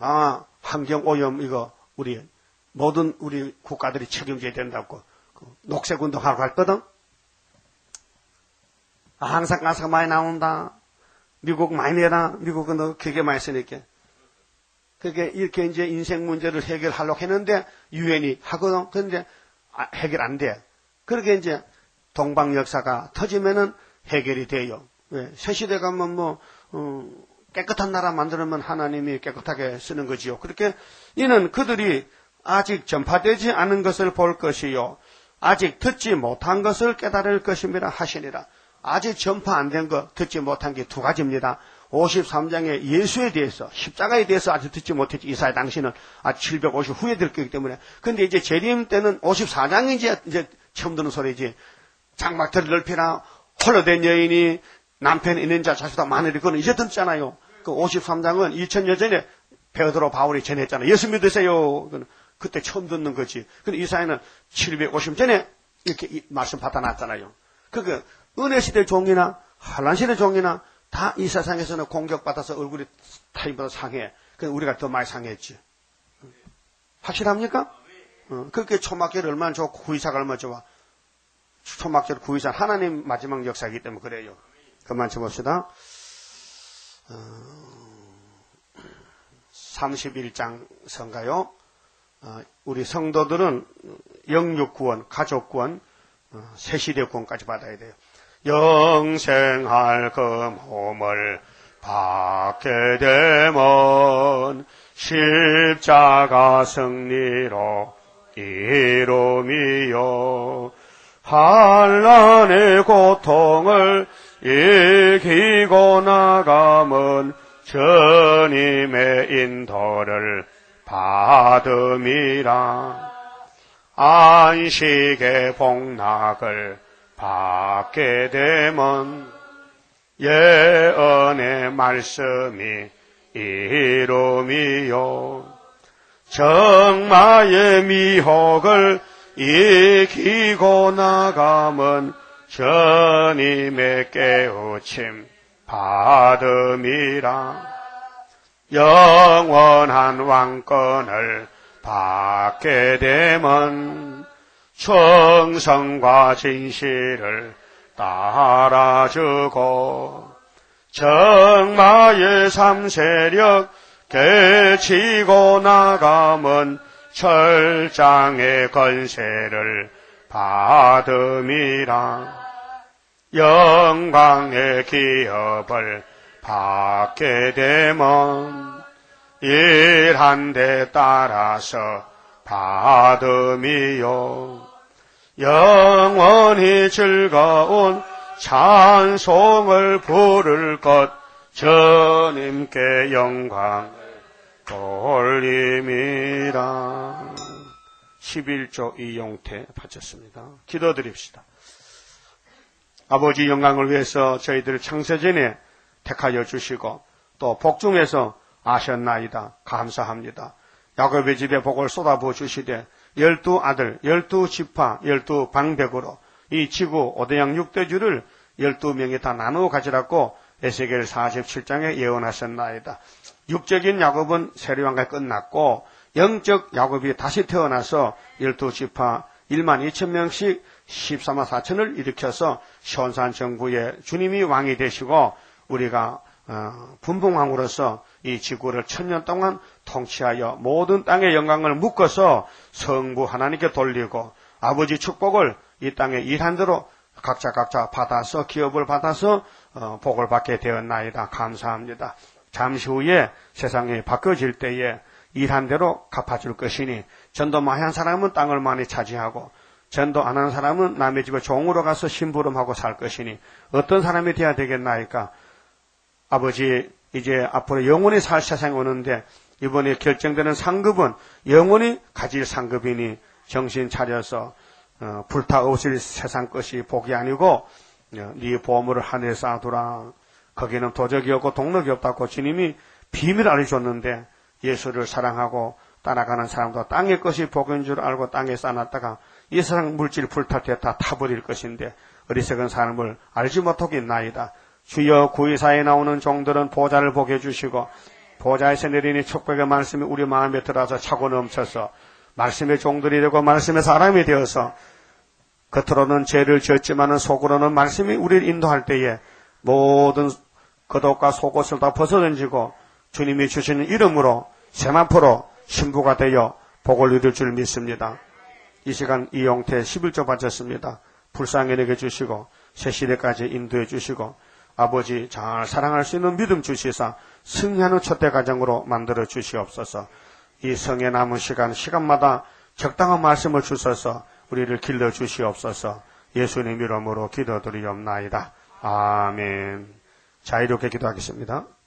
환경 오염 이거 모든 우리 국가들이 책임져야 된다고. 녹색 운동하러 갔거든? 항상 가사가 많이 나온다. 미국 많이 내라. 미국은 너 되게 많이 쓰니까. 그게 이렇게 이제 인생 문제를 해결하려고 했는데, 유엔이 하거든. 그런데 해결 안 돼. 그렇게 이제 동방 역사가 터지면은 해결이 돼요. 왜? 새 시대 가면 깨끗한 나라 만들면 하나님이 깨끗하게 쓰는 거지요. 그렇게 이는 그들이 아직 전파되지 않은 것을 볼 것이요. 아직 듣지 못한 것을 깨달을 것입니다 하시니라. 아직 전파 안 된 거, 듣지 못한 게 두 가지입니다. 53장에 예수에 대해서, 십자가에 대해서 아직 듣지 못했지. 이사야 당시는 750 후에 될 거기 때문에. 근데 이제 재림 때는 54장이 이제 처음 듣는 소리지. 장막들을 넓히라. 홀로 된 여인이 남편 있는 자 자수다 마늘이 그건 이제 듣잖아요. 그 53장은 2000년 전에 베드로 바울이 전했잖아요. 예수 믿으세요. 그때 처음 듣는 거지. 근데 이사야는 750 전에 이렇게 이 말씀 받아놨잖아요. 그러니까 은혜 시대 종이나 환란 시대 종이나 다 이 세상에서는 공격받아서 얼굴이 타인보다 상해. 그래서 우리가 더 많이 상했지. 확실합니까? 그렇게 초막절 얼마나 좋고 구이사가 얼마나 좋아. 초막절 구이사 하나님 마지막 역사이기 때문에 그래요. 그만 쳐봅시다. 31장 선가요. 우리 성도들은 영육구원, 가족구원, 새시대구원까지 받아야 돼요. 영생할 금홈을 받게 되면 십자가 승리로 이름이요. 환난의 고통을 이기고 나가면 주님의 인도를 받음이라. 안식의 복락을 받게 되면 예언의 말씀이 이름이요. 정마의 미혹을 이기고 나가면 주님의 깨우침 받음이라. 영원한 왕권을 받게 되면 충성과 진실을 따라주고 정마의 삼세력 깨치고 나가면 철장의 권세를 받음이라. 영광의 기업을 받게 되면 일한 데 따라서 받음이요. 영원히 즐거운 찬송을 부를 것 주님께 영광을 돌림이라. 11조 이용태 바쳤습니다. 기도드립시다. 아버지 영광을 위해서 저희들을 창세전에 택하여 주시고 또 복중에서 아셨나이다. 감사합니다. 야곱의 집에 복을 쏟아부어 주시되 12 아들, 12지파, 12방백으로 이 지구 오대양 6대주를 12명이 다 나누어 가지라고 에스겔 47장에 예언하셨나이다. 육적인 야곱은 세례왕과 끝났고 영적 야곱이 다시 태어나서 12지파 1만 2천 명씩 14만 4천을 일으켜서 시온산 정부에 주님이 왕이 되시고 우리가 분봉왕으로서 이 지구를 1000년 동안 통치하여 모든 땅의 영광을 묶어서 성부 하나님께 돌리고 아버지 축복을 이 땅에 일한 대로 각자 받아서 기업을 받아서 복을 받게 되었나이다. 감사합니다. 잠시 후에 세상이 바뀌어질 때에 일한 대로 갚아줄 것이니 전도 많이 한 사람은 땅을 많이 차지하고 전도 안 한 사람은 남의 집에 종으로 가서 심부름하고 살 것이니 어떤 사람이 되어야 되겠나이까. 아버지 이제 앞으로 영원히 살 세상이 오는데 이번에 결정되는 상급은 영원히 가질 상급이니 정신 차려서 불타없을 세상 것이 복이 아니고 네 보물을 하늘에 쌓아두라. 거기는 도적이 없고 동력이 없다고 주님이 비밀을 알려줬는데 예수를 사랑하고 따라가는 사람도 땅의 것이 복인 줄 알고 땅에 쌓아놨다가 이 세상 물질 불탈 때 다 타버릴 것인데 어리석은 사람을 알지 못하겠나이다. 주여 구의사에 나오는 종들은 보좌를 보게 해주시고 보좌에서 내리니 축복의 말씀이 우리 마음에 들어서 차고 넘쳐서 말씀의 종들이 되고 말씀의 사람이 되어서 겉으로는 죄를 지었지만은 속으로는 말씀이 우리를 인도할 때에 모든 겉옷과 속옷을 다 벗어던지고 주님이 주시는 이름으로 세마포로 신부가 되어 복을 얻을 줄 믿습니다. 이 시간 이용태 11조 바쳤습니다. 불쌍히 내게 주시고 새시대까지 인도해 주시고 아버지 잘 사랑할 수 있는 믿음 주시사 승리하는 첫대 가정으로 만들어 주시옵소서. 이 성에 남은 시간마다 적당한 말씀을 주셔서 우리를 길러 주시옵소서. 예수님 이름으로 기도드리옵나이다. 아멘. 자, 이렇게 기도하겠습니다.